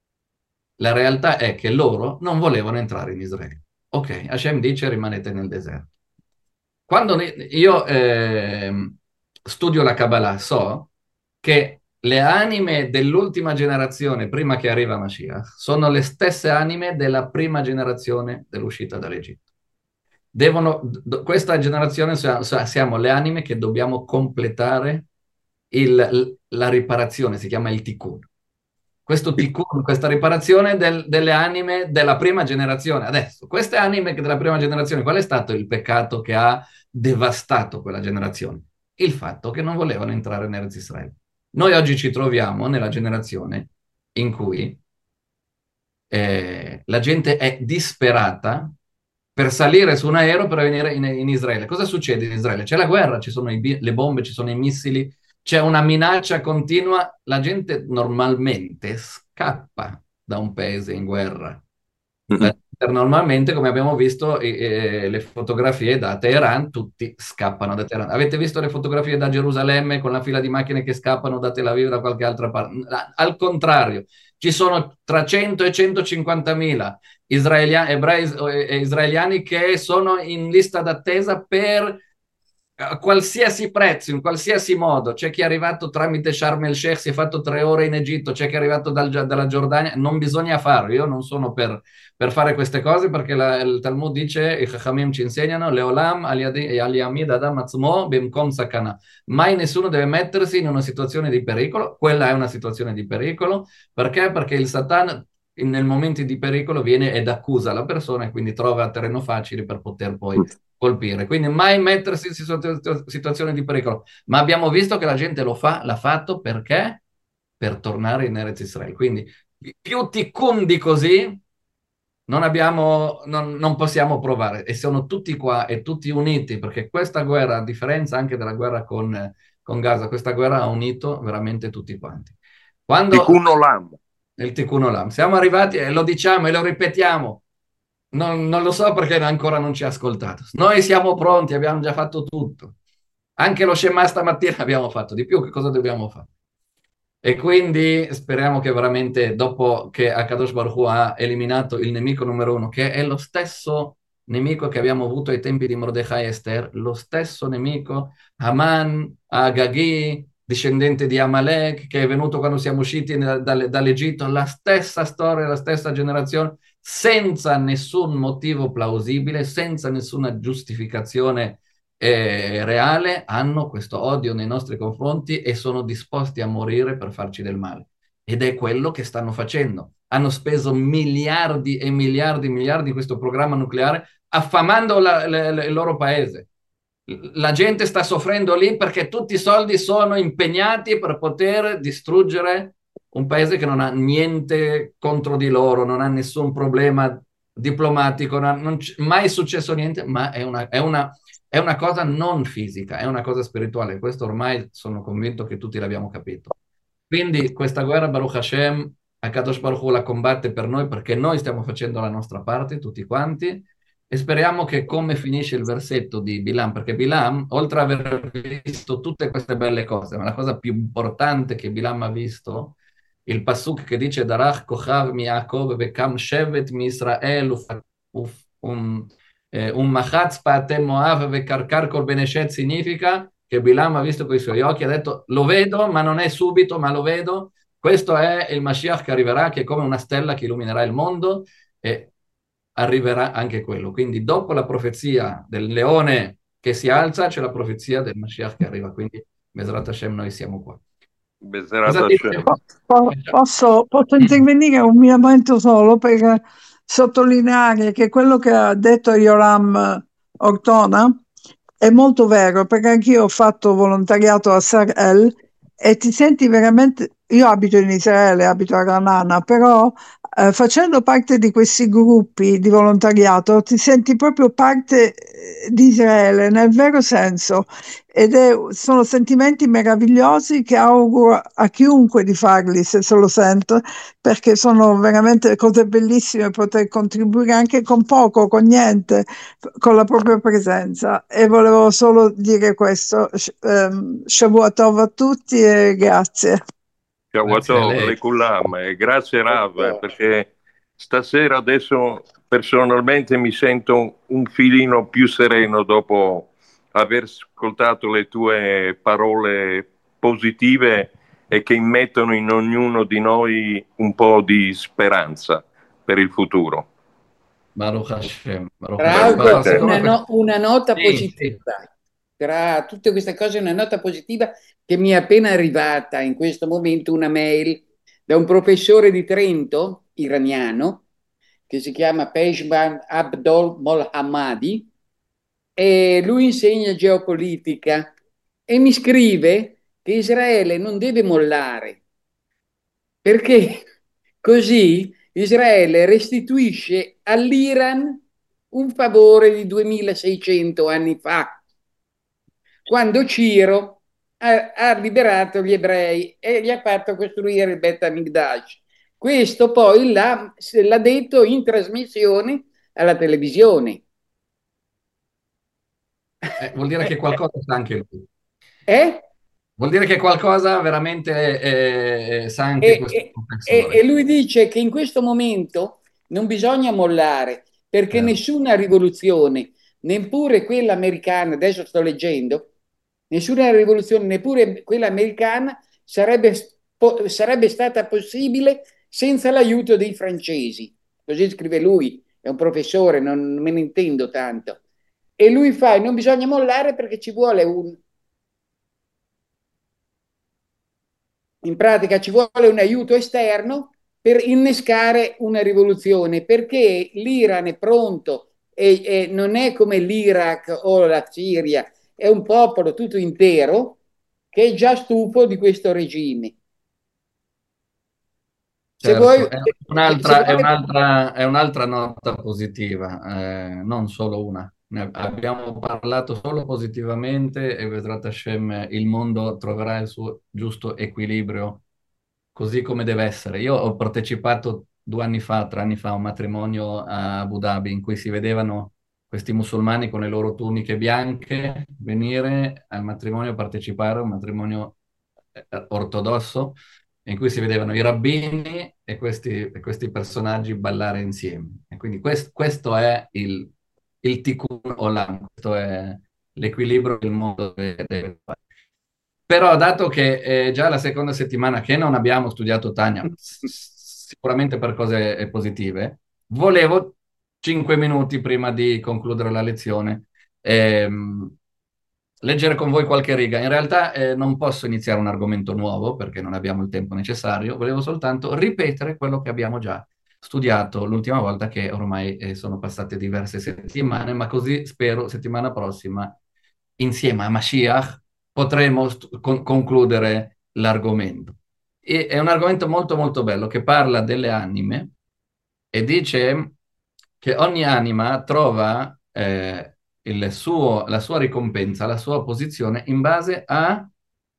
la realtà è che loro non volevano entrare in Israele. Ok, Hashem dice rimanete nel deserto. Quando ne- io ehm, studio la Kabbalah, so che le anime dell'ultima generazione, prima che arriva Mashiach, sono le stesse anime della prima generazione dell'uscita dall'Egitto. Devono, d- questa generazione sia- sia- siamo le anime che dobbiamo completare il- l- la riparazione, si chiama il tikkun. Questo tikkun, questa riparazione del- delle anime della prima generazione. Adesso, queste anime che della prima generazione, qual è stato il peccato che ha devastato quella generazione? Il fatto che non volevano entrare in Eretz Israele. Noi oggi ci troviamo nella generazione in cui eh, la gente è disperata per salire su un aereo per venire in, in Israele. Cosa succede in Israele? C'è la guerra, ci sono i bi- le bombe, ci sono i missili, c'è una minaccia continua. La gente normalmente scappa da un paese in guerra. La Mhm. gente normalmente, come abbiamo visto, eh, eh, le fotografie da Teheran, tutti scappano da Teheran. Avete visto le fotografie da Gerusalemme con la fila di macchine che scappano da Tel Aviv da qualche altra parte? Al contrario, ci sono tra cento e centocinquantamila israeliani, ebrei e israeliani che sono in lista d'attesa per a qualsiasi prezzo, in qualsiasi modo. C'è chi è arrivato tramite Sharm el Sheikh, si è fatto tre ore in Egitto, c'è chi è arrivato dal, dalla Giordania, non bisogna farlo. Io non sono per, per fare queste cose perché la, il Talmud dice, i Chachamim ci insegnano, Leolam al-Yamid Adam Atzmo bimkom sakana. Mai nessuno deve mettersi in una situazione di pericolo. Quella è una situazione di pericolo. Perché? Perché il Satan nel momento di pericolo viene ed accusa la persona e quindi trova terreno facile per poter poi colpire. Quindi mai mettersi in situ- situazioni di pericolo. Ma abbiamo visto che la gente lo fa, l'ha fatto perché? Per tornare in Eretz Israele. Quindi più tikkun di così non abbiamo, non, non possiamo provare. E sono tutti qua e tutti uniti perché questa guerra, a differenza anche della guerra con, con Gaza, questa guerra ha unito veramente tutti quanti. Quando Tikkun Olam. il Tikkun Olam. Siamo arrivati e lo diciamo e lo ripetiamo. Non, non lo so perché ancora non ci ha ascoltato. Noi siamo pronti, abbiamo già fatto tutto. Anche lo Shema stamattina abbiamo fatto. Di più, che cosa dobbiamo fare? E quindi speriamo che veramente, dopo che Akadosh Baruch Hu ha eliminato il nemico numero uno, che è lo stesso nemico che abbiamo avuto ai tempi di Mordechai e Esther, lo stesso nemico, Haman, Agagi, discendente di Amalek, che è venuto quando siamo usciti da- dalle- dall'Egitto, la stessa storia, la stessa generazione, senza nessun motivo plausibile, senza nessuna giustificazione eh, reale, hanno questo odio nei nostri confronti e sono disposti a morire per farci del male. Ed è quello che stanno facendo. Hanno speso miliardi e miliardi e miliardi in questo programma nucleare, affamando la- la- la- il loro paese. La gente sta soffrendo lì perché tutti i soldi sono impegnati per poter distruggere un paese che non ha niente contro di loro, non ha nessun problema diplomatico, non, non c- mai successo niente, ma è una, è una, è una cosa non fisica, è una cosa spirituale. Questo ormai sono convinto che tutti l'abbiamo capito. Quindi questa guerra, Baruch Hashem, Akadosh Baruch Hu la combatte per noi perché noi stiamo facendo la nostra parte, tutti quanti, e speriamo che come finisce il versetto di Bilam, perché Bilam, oltre ad aver visto tutte queste belle cose, ma la cosa più importante che Bilam ha visto, il pasuk che dice Darach Kochav mi Yaakov vekam shevet mi Israel uf- uf- um, eh, un machatz pa'atem Moav vekarkar kol beneshet, significa che Bilam ha visto con i suoi occhi, ha detto lo vedo, ma non è subito, ma lo vedo. Questo è il Mashiach che arriverà, che è come una stella che illuminerà il mondo e arriverà anche quello. Quindi dopo la profezia del leone che si alza, c'è la profezia del Mashiach che arriva. Quindi, Bezrat Hashem, noi siamo qua. Bezerat Cosa Hashem. dite? Po- po- posso, posso intervenire un momento solo per sottolineare che quello che ha detto Yoram Ortona è molto vero, perché anch'io ho fatto volontariato a Sarel e ti senti veramente, io abito in Israele, abito a Ranana, però eh, facendo parte di questi gruppi di volontariato ti senti proprio parte eh, di Israele nel vero senso ed è, sono sentimenti meravigliosi che auguro a chiunque di farli se se lo sente, perché sono veramente cose bellissime poter contribuire anche con poco, con niente, con la propria presenza. E volevo solo dire questo. Sh- ehm, Shavua Tov a tutti e grazie. Grazie a Shavuot lei. Lekulam. E grazie Rav, perché stasera adesso personalmente mi sento un filino più sereno dopo aver ascoltato le tue parole positive e che immettono in ognuno di noi un po' di speranza per il futuro. Baruch Hashem. Baruch Tra Hashem. Ma l'altro, Grazie. una, siccome no- una nota sì, sì. positiva, tra tutte queste cose, una nota positiva che mi è appena arrivata in questo momento una mail da un professore di Trento, iraniano, che si chiama Peshman Abdol Molhammadi, e lui insegna geopolitica e mi scrive che Israele non deve mollare, perché così Israele restituisce all'Iran un favore di duemilaseicento anni fa, quando Ciro ha, ha liberato gli ebrei e gli ha fatto costruire il Bet HaMikdash. Questo poi l'ha, l'ha detto in trasmissione alla televisione. Eh, vuol dire che qualcosa sa anche lui. Eh? Vuol dire che qualcosa veramente eh, eh, sa anche E, questo e- e- e professore. lui dice che in questo momento non bisogna mollare perché Certo. nessuna rivoluzione, neppure quella americana, adesso sto leggendo, nessuna rivoluzione, neppure quella americana sarebbe, po- sarebbe stata possibile senza l'aiuto dei francesi. Così scrive lui, è un professore, non, non me ne intendo tanto. E lui fa, non bisogna mollare perché ci vuole un, in pratica ci vuole un aiuto esterno per innescare una rivoluzione, perché l'Iran è pronto e, e non è come l'Iraq o la Siria, è un popolo tutto intero che è già stufo di questo regime. Se vuoi, Certo, è se, se un'altra è vuoi un'altra è un'altra nota positiva, eh, non solo una. Ne abbiamo parlato solo positivamente e Vedrat Hashem il mondo troverà il suo giusto equilibrio così come deve essere. Io ho partecipato due anni fa, tre anni fa, a un matrimonio a Abu Dhabi in cui si vedevano questi musulmani con le loro tuniche bianche venire al matrimonio a partecipare a un matrimonio eh, ortodosso in cui si vedevano i rabbini e questi, e questi personaggi ballare insieme. E quindi quest- questo è il, il tikkun olam, questo è l'equilibrio che il mondo deve, deve fare. Però, dato che è già la seconda settimana che non abbiamo studiato Tania, s- sicuramente per cose eh, positive, volevo cinque minuti prima di concludere la lezione ehm, leggere con voi qualche riga. In realtà eh, non posso iniziare un argomento nuovo perché non abbiamo il tempo necessario, volevo soltanto ripetere quello che abbiamo già studiato l'ultima volta, che ormai eh, sono passate diverse settimane, ma così spero settimana prossima, insieme a Mashiach, potremo st- con- concludere l'argomento. E è un argomento molto molto bello che parla delle anime e dice che ogni anima trova eh, il suo- la sua ricompensa, la sua posizione in base a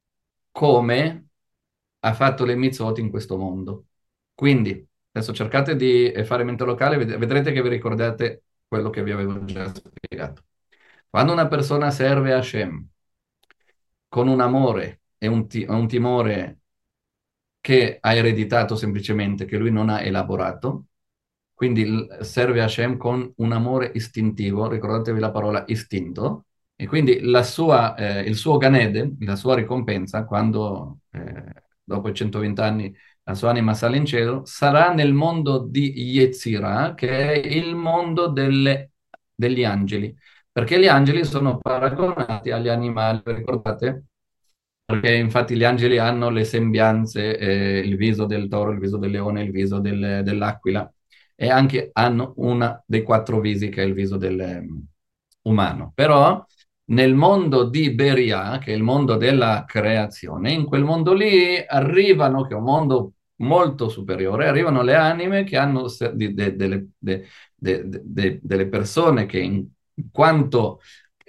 come ha fatto le mitzvot in questo mondo. Quindi, adesso cercate di eh, fare mente locale, ved- vedrete che vi ricordate quello che vi avevo già spiegato. Quando una persona serve a Hashem con un amore e un, ti- un timore che ha ereditato semplicemente, che lui non ha elaborato, quindi il- serve a Hashem con un amore istintivo, ricordatevi la parola istinto, e quindi la sua, eh, il suo Gan Eden, la sua ricompensa, quando eh, dopo i centoventi anni la sua anima sale in cielo, sarà nel mondo di Yetzirah, che è il mondo delle- degli angeli, perché gli angeli sono paragonati agli animali, ricordate? Perché infatti gli angeli hanno le sembianze, eh, il viso del toro, il viso del leone, il viso del- dell'aquila e anche hanno uno dei quattro visi che è il viso dell'umano. Però nel mondo di Beria, che è il mondo della creazione, in quel mondo lì arrivano, che è un mondo molto superiore, arrivano le anime che hanno se- di- de- delle, de- de- de- de- delle persone che in quanto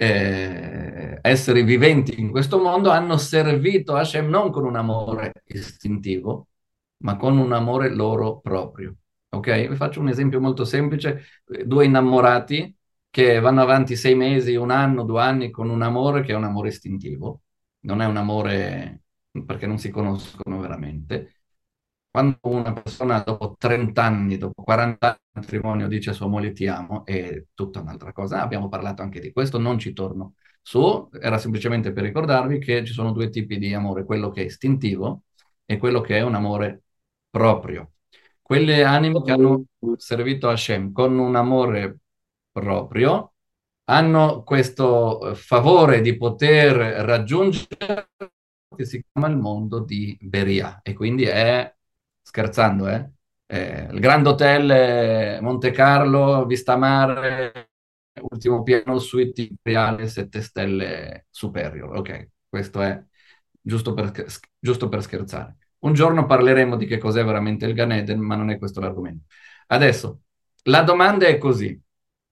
eh, esseri viventi in questo mondo hanno servito Hashem non con un amore istintivo, ma con un amore loro proprio. Ok? Vi faccio un esempio molto semplice: due innamorati che vanno avanti sei mesi, un anno, due anni con un amore che è un amore istintivo, non è un amore perché non si conoscono veramente. Quando una persona dopo trenta anni, dopo quaranta anni di matrimonio dice a sua moglie ti amo, è tutta un'altra cosa. Abbiamo parlato anche di questo, non ci torno su, era semplicemente per ricordarvi che ci sono due tipi di amore, quello che è istintivo e quello che è un amore proprio. Quelle anime che hanno servito a Hashem con un amore proprio hanno questo eh, favore di poter raggiungere che si chiama il mondo di Beria e quindi è, scherzando, eh, eh, il Grand Hotel eh, Monte Carlo, vista mare, ultimo piano, suite imperiale, sette stelle superior. Ok, questo è giusto per, sch- giusto per scherzare. Un giorno parleremo di che cos'è veramente il Gan Eden, ma non è questo l'argomento. Adesso, la domanda è così.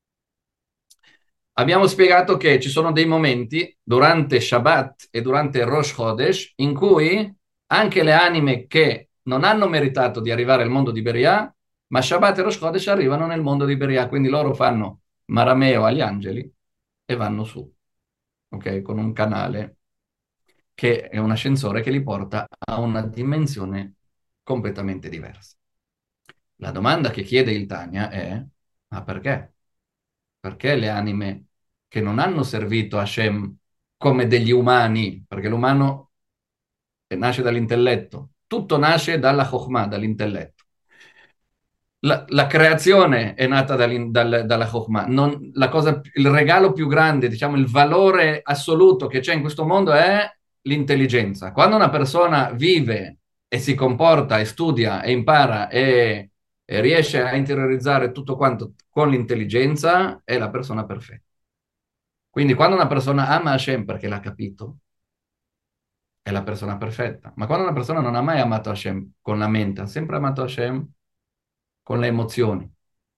Abbiamo spiegato che ci sono dei momenti durante Shabbat e durante Rosh Chodesh in cui anche le anime che non hanno meritato di arrivare al mondo di Beria ma Shabbat e Rosh Chodesh arrivano nel mondo di Beria, quindi loro fanno Marameo agli angeli e vanno su, ok? Con un canale che è un ascensore che li porta a una dimensione completamente diversa. La domanda che chiede il Tanya è, ma perché? Perché le anime che non hanno servito Hashem come degli umani, perché l'umano nasce dall'intelletto, tutto nasce dalla Chokhmah, dall'intelletto. La, la creazione è nata dal, dalla Chokhmah. Non, la cosa, il regalo più grande, diciamo, il valore assoluto che c'è in questo mondo è l'intelligenza. Quando una persona vive e si comporta e studia e impara e, e riesce a interiorizzare tutto quanto con l'intelligenza, è la persona perfetta. Quindi quando una persona ama Hashem perché l'ha capito, è la persona perfetta. Ma quando una persona non ha mai amato Hashem con la mente, ha sempre amato Hashem con le emozioni.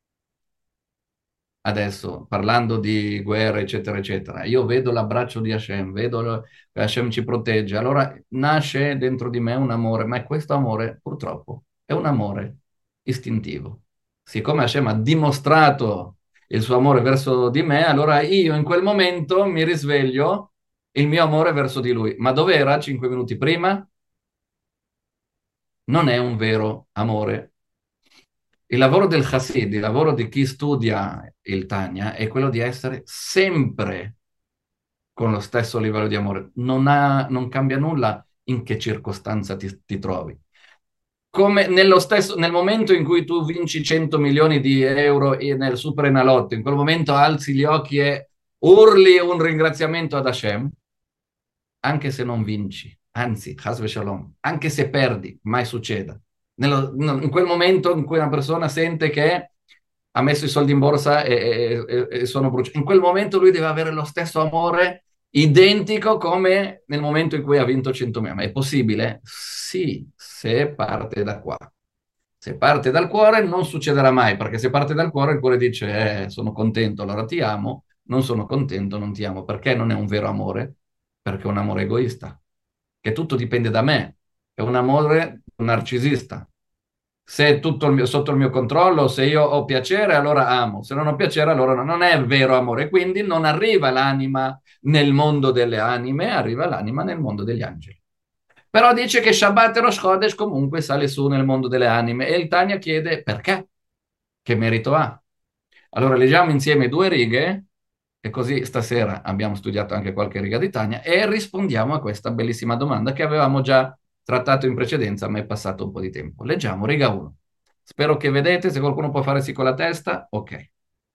Adesso, parlando di guerra, eccetera, eccetera, io vedo l'abbraccio di Hashem, vedo lo- che Hashem ci protegge, allora nasce dentro di me un amore, ma questo amore, purtroppo, è un amore istintivo. Siccome Hashem ha dimostrato il suo amore verso di me, allora io in quel momento mi risveglio il mio amore verso di lui. Ma dov'era cinque minuti prima? Non è un vero amore. Il lavoro del Chassid, il lavoro di chi studia il Tanya, è quello di essere sempre con lo stesso livello di amore. Non ha, non cambia nulla in che circostanza ti, ti trovi. Come nello stesso, nel momento in cui tu vinci cento milioni di euro nel Super Enalotto, in quel momento alzi gli occhi e urli un ringraziamento ad Hashem, anche se non vinci, anzi, Chas v'Shalom, anche se perdi, mai succeda. Nello, in quel momento in cui una persona sente che ha messo i soldi in borsa e, e, e sono bruciati, in quel momento lui deve avere lo stesso amore identico come nel momento in cui ha vinto centomila. Ma è possibile? Sì, se parte da qua. Se parte dal cuore non succederà mai, perché se parte dal cuore il cuore dice eh, sono contento, allora ti amo, non sono contento, non ti amo. Perché non è un vero amore? Perché è un amore egoista, che tutto dipende da me, è un amore narcisista. Se è tutto il mio- sotto il mio controllo, se io ho piacere, allora amo, se non ho piacere, allora no. Non è vero amore. Quindi non arriva l'anima nel mondo delle anime, arriva l'anima nel mondo degli angeli. Però dice che Shabbat e Rosh Chodesh comunque sale su nel mondo delle anime e il Tanya chiede perché? Che merito ha? Allora leggiamo insieme due righe e così stasera abbiamo studiato anche qualche riga di Tanya e rispondiamo a questa bellissima domanda che avevamo già trattato in precedenza, ma è passato un po' di tempo. Leggiamo riga uno. Spero che vedete, se qualcuno può fare sì con la testa, ok.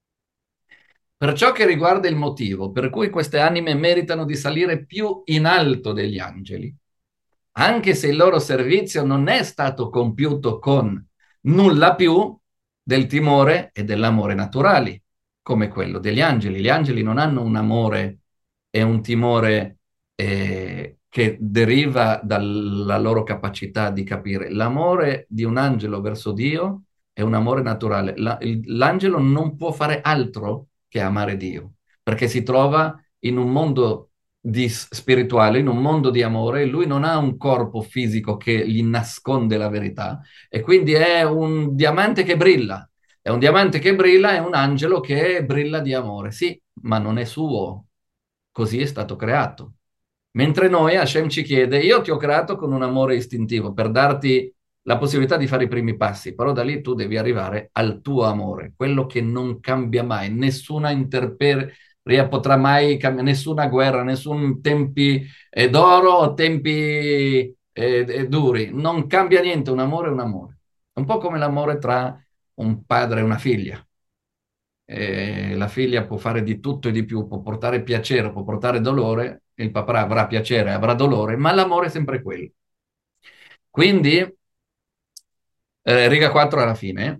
Per ciò che riguarda il motivo per cui queste anime meritano di salire più in alto degli angeli, anche se il loro servizio non è stato compiuto con nulla più del timore e dell'amore naturali, come quello degli angeli. Gli angeli non hanno un amore e un timore eh, che deriva dalla loro capacità di capire. L'amore di un angelo verso Dio è un amore naturale. La- il- l'angelo non può fare altro che amare Dio, perché si trova in un mondo di spirituale, in un mondo di amore, lui non ha un corpo fisico che gli nasconde la verità e quindi è un diamante che brilla, è un diamante che brilla, è un angelo che brilla di amore, sì, ma non è suo, così è stato creato. Mentre noi, Hashem ci chiede, io ti ho creato con un amore istintivo per darti la possibilità di fare i primi passi, però da lì tu devi arrivare al tuo amore, quello che non cambia mai, nessuna interperie potrà mai cambiare, nessuna guerra, nessun tempi eh, d'oro o tempi eh, eh, duri, non cambia niente, un amore è un amore. È un po' come l'amore tra un padre e una figlia. Eh, la figlia può fare di tutto e di più, può portare piacere, può portare dolore, il papà avrà piacere, avrà dolore, ma l'amore è sempre quello. Quindi, eh, riga quattro alla fine,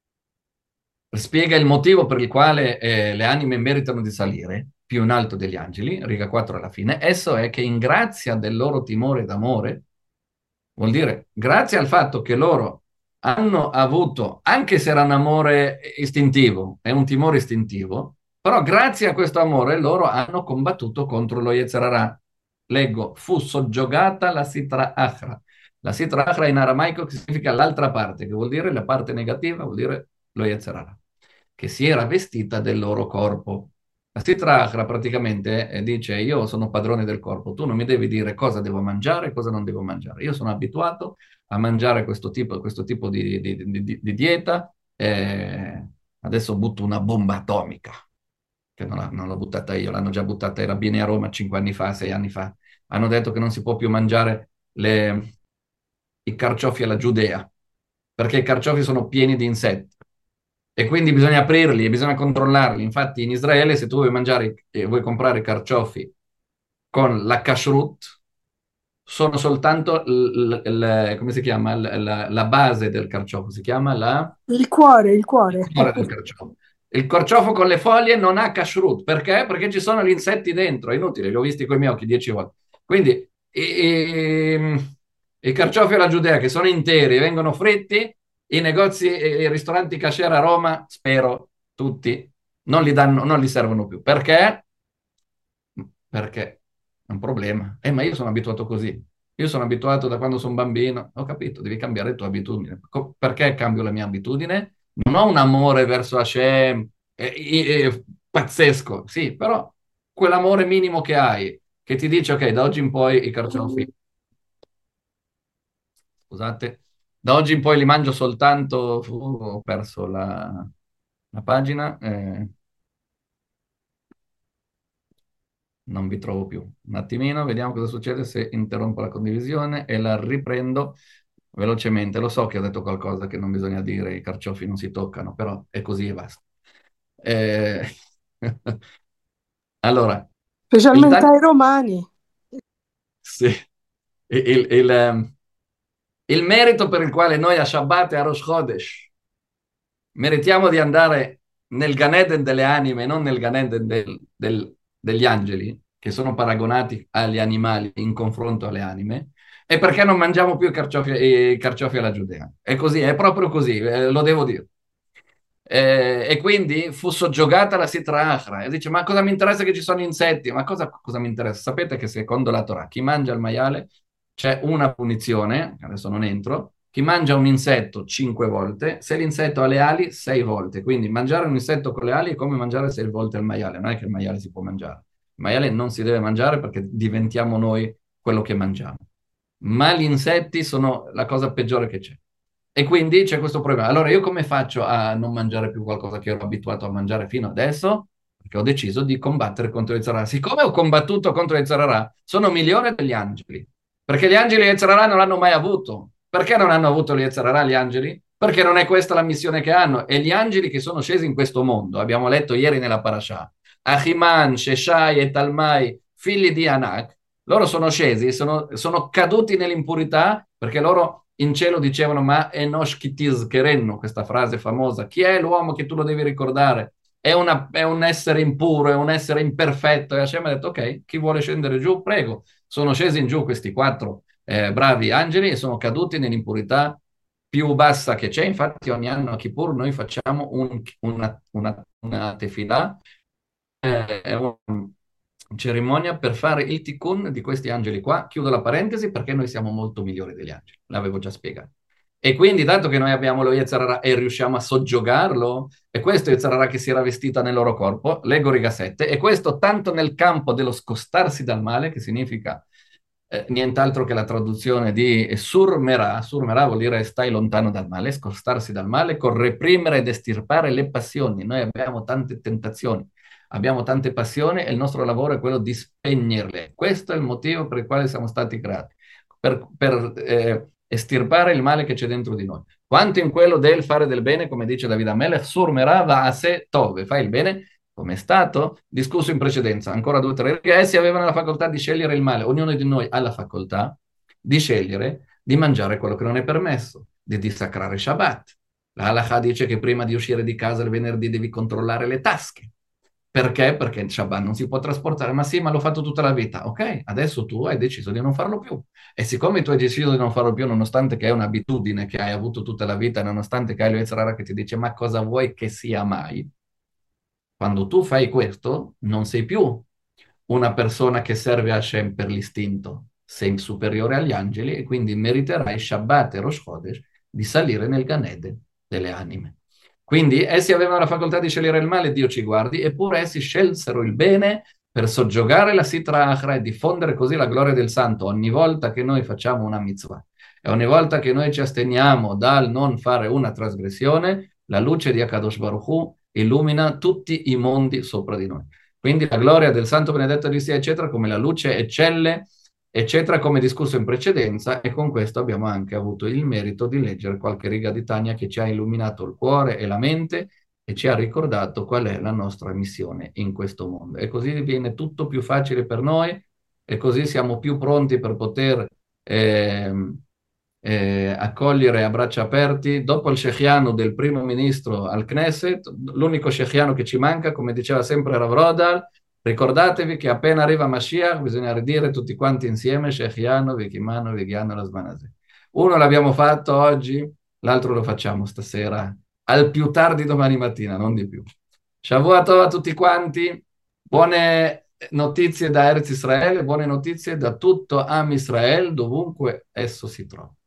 spiega il motivo per il quale eh, le anime meritano di salire più in alto degli angeli, riga quattro alla fine, esso è che in grazia del loro timore d'amore, vuol dire grazie al fatto che loro hanno avuto, anche se era un amore istintivo, è un timore istintivo, però grazie a questo amore loro hanno combattuto contro lo Yetzer Hara. Leggo, fu soggiogata la Sitra Achra. La Sitra Achra in aramaico significa l'altra parte, che vuol dire la parte negativa, vuol dire lo Yetzer Hara, che si era vestita del loro corpo. La Sitra Achra praticamente eh, dice: io sono padrone del corpo, tu non mi devi dire cosa devo mangiare e cosa non devo mangiare. Io sono abituato a mangiare questo tipo, questo tipo di, di- di- di- di dieta. E adesso butto una bomba atomica, che non, la- non l'ho buttata io, l'hanno già buttata i rabbini a Roma cinque anni fa, sei anni fa. Hanno detto che non si può più mangiare le- i carciofi alla Giudea, perché i carciofi sono pieni di insetti e quindi bisogna aprirli e bisogna controllarli. Infatti in Israele se tu vuoi mangiare e vuoi comprare carciofi con la kashrut, sono soltanto l- l- l- come si chiama? L- la, la base del carciofo, si chiama la Il cuore, il il cuore. cuore del carciofo. Il carciofo con le foglie non ha kashrut, perché? Perché ci sono gli insetti dentro, è inutile, li ho visti con i miei occhi dieci volte. Quindi i, i- i carciofi alla Giudea che sono interi, vengono fritti, i negozi e i ristoranti kasher a Roma, spero tutti, non li danno, non li servono più. Perché? Perché è un problema. Eh, ma io sono abituato così. Io sono abituato da quando sono bambino. Ho capito, devi cambiare le tue abitudini. Co- perché cambio la mia abitudine? Non ho un amore verso Hashem eh, eh, eh, pazzesco, sì, però quell'amore minimo che hai, che ti dice, ok, da oggi in poi i carciofi, scusate, da oggi in poi li mangio soltanto, uh, ho perso la, la pagina, eh, non vi trovo più. Un attimino, vediamo cosa succede se interrompo la condivisione e la riprendo velocemente. Lo so che ho detto qualcosa che non bisogna dire, i carciofi non si toccano, però è così e basta. Eh, Allora, il, Specialmente tag- ai romani. sì, il, il- il, ehm, il merito per il quale noi a Shabbat e a Rosh Chodesh meritiamo di andare nel Gan Eden delle anime, non nel Gan Eden del- del- degli angeli, che sono paragonati agli animali in confronto alle anime, è perché non mangiamo più i carciofi, i carciofi alla Giudea. È così, è proprio così, eh, lo devo dire. Eh, e quindi fu soggiogata la Sitra Achra e dice: ma cosa mi interessa che ci sono insetti? Ma cosa, cosa mi interessa? Sapete che secondo la Torah chi mangia il maiale c'è una punizione, adesso non entro, chi mangia un insetto cinque volte, se l'insetto ha le ali sei volte, quindi mangiare un insetto con le ali è come mangiare sei volte il maiale, non è che il maiale si può mangiare, il maiale non si deve mangiare perché diventiamo noi quello che mangiamo, ma gli insetti sono la cosa peggiore che c'è. E quindi c'è questo problema. Allora io come faccio a non mangiare più qualcosa che ero abituato a mangiare fino adesso? Perché ho deciso di combattere contro il Zarara. Siccome ho combattuto contro il Zarara, sono migliore degli angeli. Perché gli angeli e il Zarara non l'hanno mai avuto. Perché non hanno avuto il Zarara gli angeli? Perché non è questa la missione che hanno. E gli angeli che sono scesi in questo mondo, abbiamo letto ieri nella parasha, Ahiman, Sheshai e Talmai, figli di Anak, loro sono scesi, sono, sono caduti nell'impurità perché loro in cielo dicevano: ma Enosh Kitiz Kerenno, questa frase famosa, chi è l'uomo che tu lo devi ricordare? È, una, è un essere impuro, è un essere imperfetto. E Hashem ha detto: ok, chi vuole scendere giù, prego. Sono scesi in giù questi quattro eh, bravi angeli e sono caduti nell'impurità più bassa che c'è. Infatti ogni anno a Kippur noi facciamo un, una, una, una tefillah, eh, è una cerimonia per fare il tikkun di questi angeli qua. Chiudo la parentesi perché noi siamo molto migliori degli angeli, l'avevo già spiegato. E quindi, dato che noi abbiamo lo Yetzirah e riusciamo a soggiogarlo, e questo Yetzirah che si era vestita nel loro corpo, leggo riga sette, e questo tanto nel campo dello scostarsi dal male, che significa eh, nient'altro che la traduzione di surmerà. Surmerà vuol dire stai lontano dal male, scostarsi dal male, con reprimere ed estirpare le passioni. Noi abbiamo tante tentazioni, abbiamo tante passioni e il nostro lavoro è quello di spegnerle. Questo è il motivo per il quale siamo stati creati, per, per eh, estirpare il male che c'è dentro di noi. Quanto in quello del fare del bene, come dice Davide Amelech, surmerà va a sé tove, fai il bene, come è stato discusso in precedenza. Ancora due o tre, che essi avevano la facoltà di scegliere il male. Ognuno di noi ha la facoltà di scegliere di mangiare quello che non è permesso, di dissacrare Shabbat. La halakha dice che prima di uscire di casa il venerdì devi controllare le tasche. Perché? Perché il Shabbat non si può trasportare. Ma sì, ma l'ho fatto tutta la vita. Ok, adesso tu hai deciso di non farlo più. E siccome tu hai deciso di non farlo più, nonostante che è un'abitudine che hai avuto tutta la vita, nonostante che hai l'Etzrara che ti dice ma cosa vuoi che sia mai, quando tu fai questo, non sei più una persona che serve a Hashem per l'istinto, sei superiore agli angeli e quindi meriterai Shabbat e Rosh Chodesh di salire nel Gan Eden delle anime. Quindi essi avevano la facoltà di scegliere il male, Dio ci guardi, eppure essi scelsero il bene per soggiogare la Sitra Achra e diffondere così la gloria del Santo ogni volta che noi facciamo una mitzvah. E ogni volta che noi ci asteniamo dal non fare una trasgressione, la luce di Akadosh Baruch Hu illumina tutti i mondi sopra di noi. Quindi la gloria del Santo Benedetto di sia, eccetera, come la luce eccelle, eccetera, come discusso in precedenza, e con questo abbiamo anche avuto il merito di leggere qualche riga di Tania che ci ha illuminato il cuore e la mente e ci ha ricordato qual è la nostra missione in questo mondo. E così viene tutto più facile per noi e così siamo più pronti per poter eh, eh, accogliere a braccia aperti. Dopo il shechianu del primo ministro al Knesset, l'unico shechianu che ci manca, come diceva sempre Rav Rodal, ricordatevi che appena arriva Mashiach bisogna ridire tutti quanti insieme shechianu, vekimanu, vegianu, lasmanase. Uno l'abbiamo fatto oggi, l'altro lo facciamo stasera, al più tardi domani mattina, non di più. Shavua Tov a tutti quanti, buone notizie da Eretz Israele, buone notizie da tutto Am Israel, dovunque esso si trova.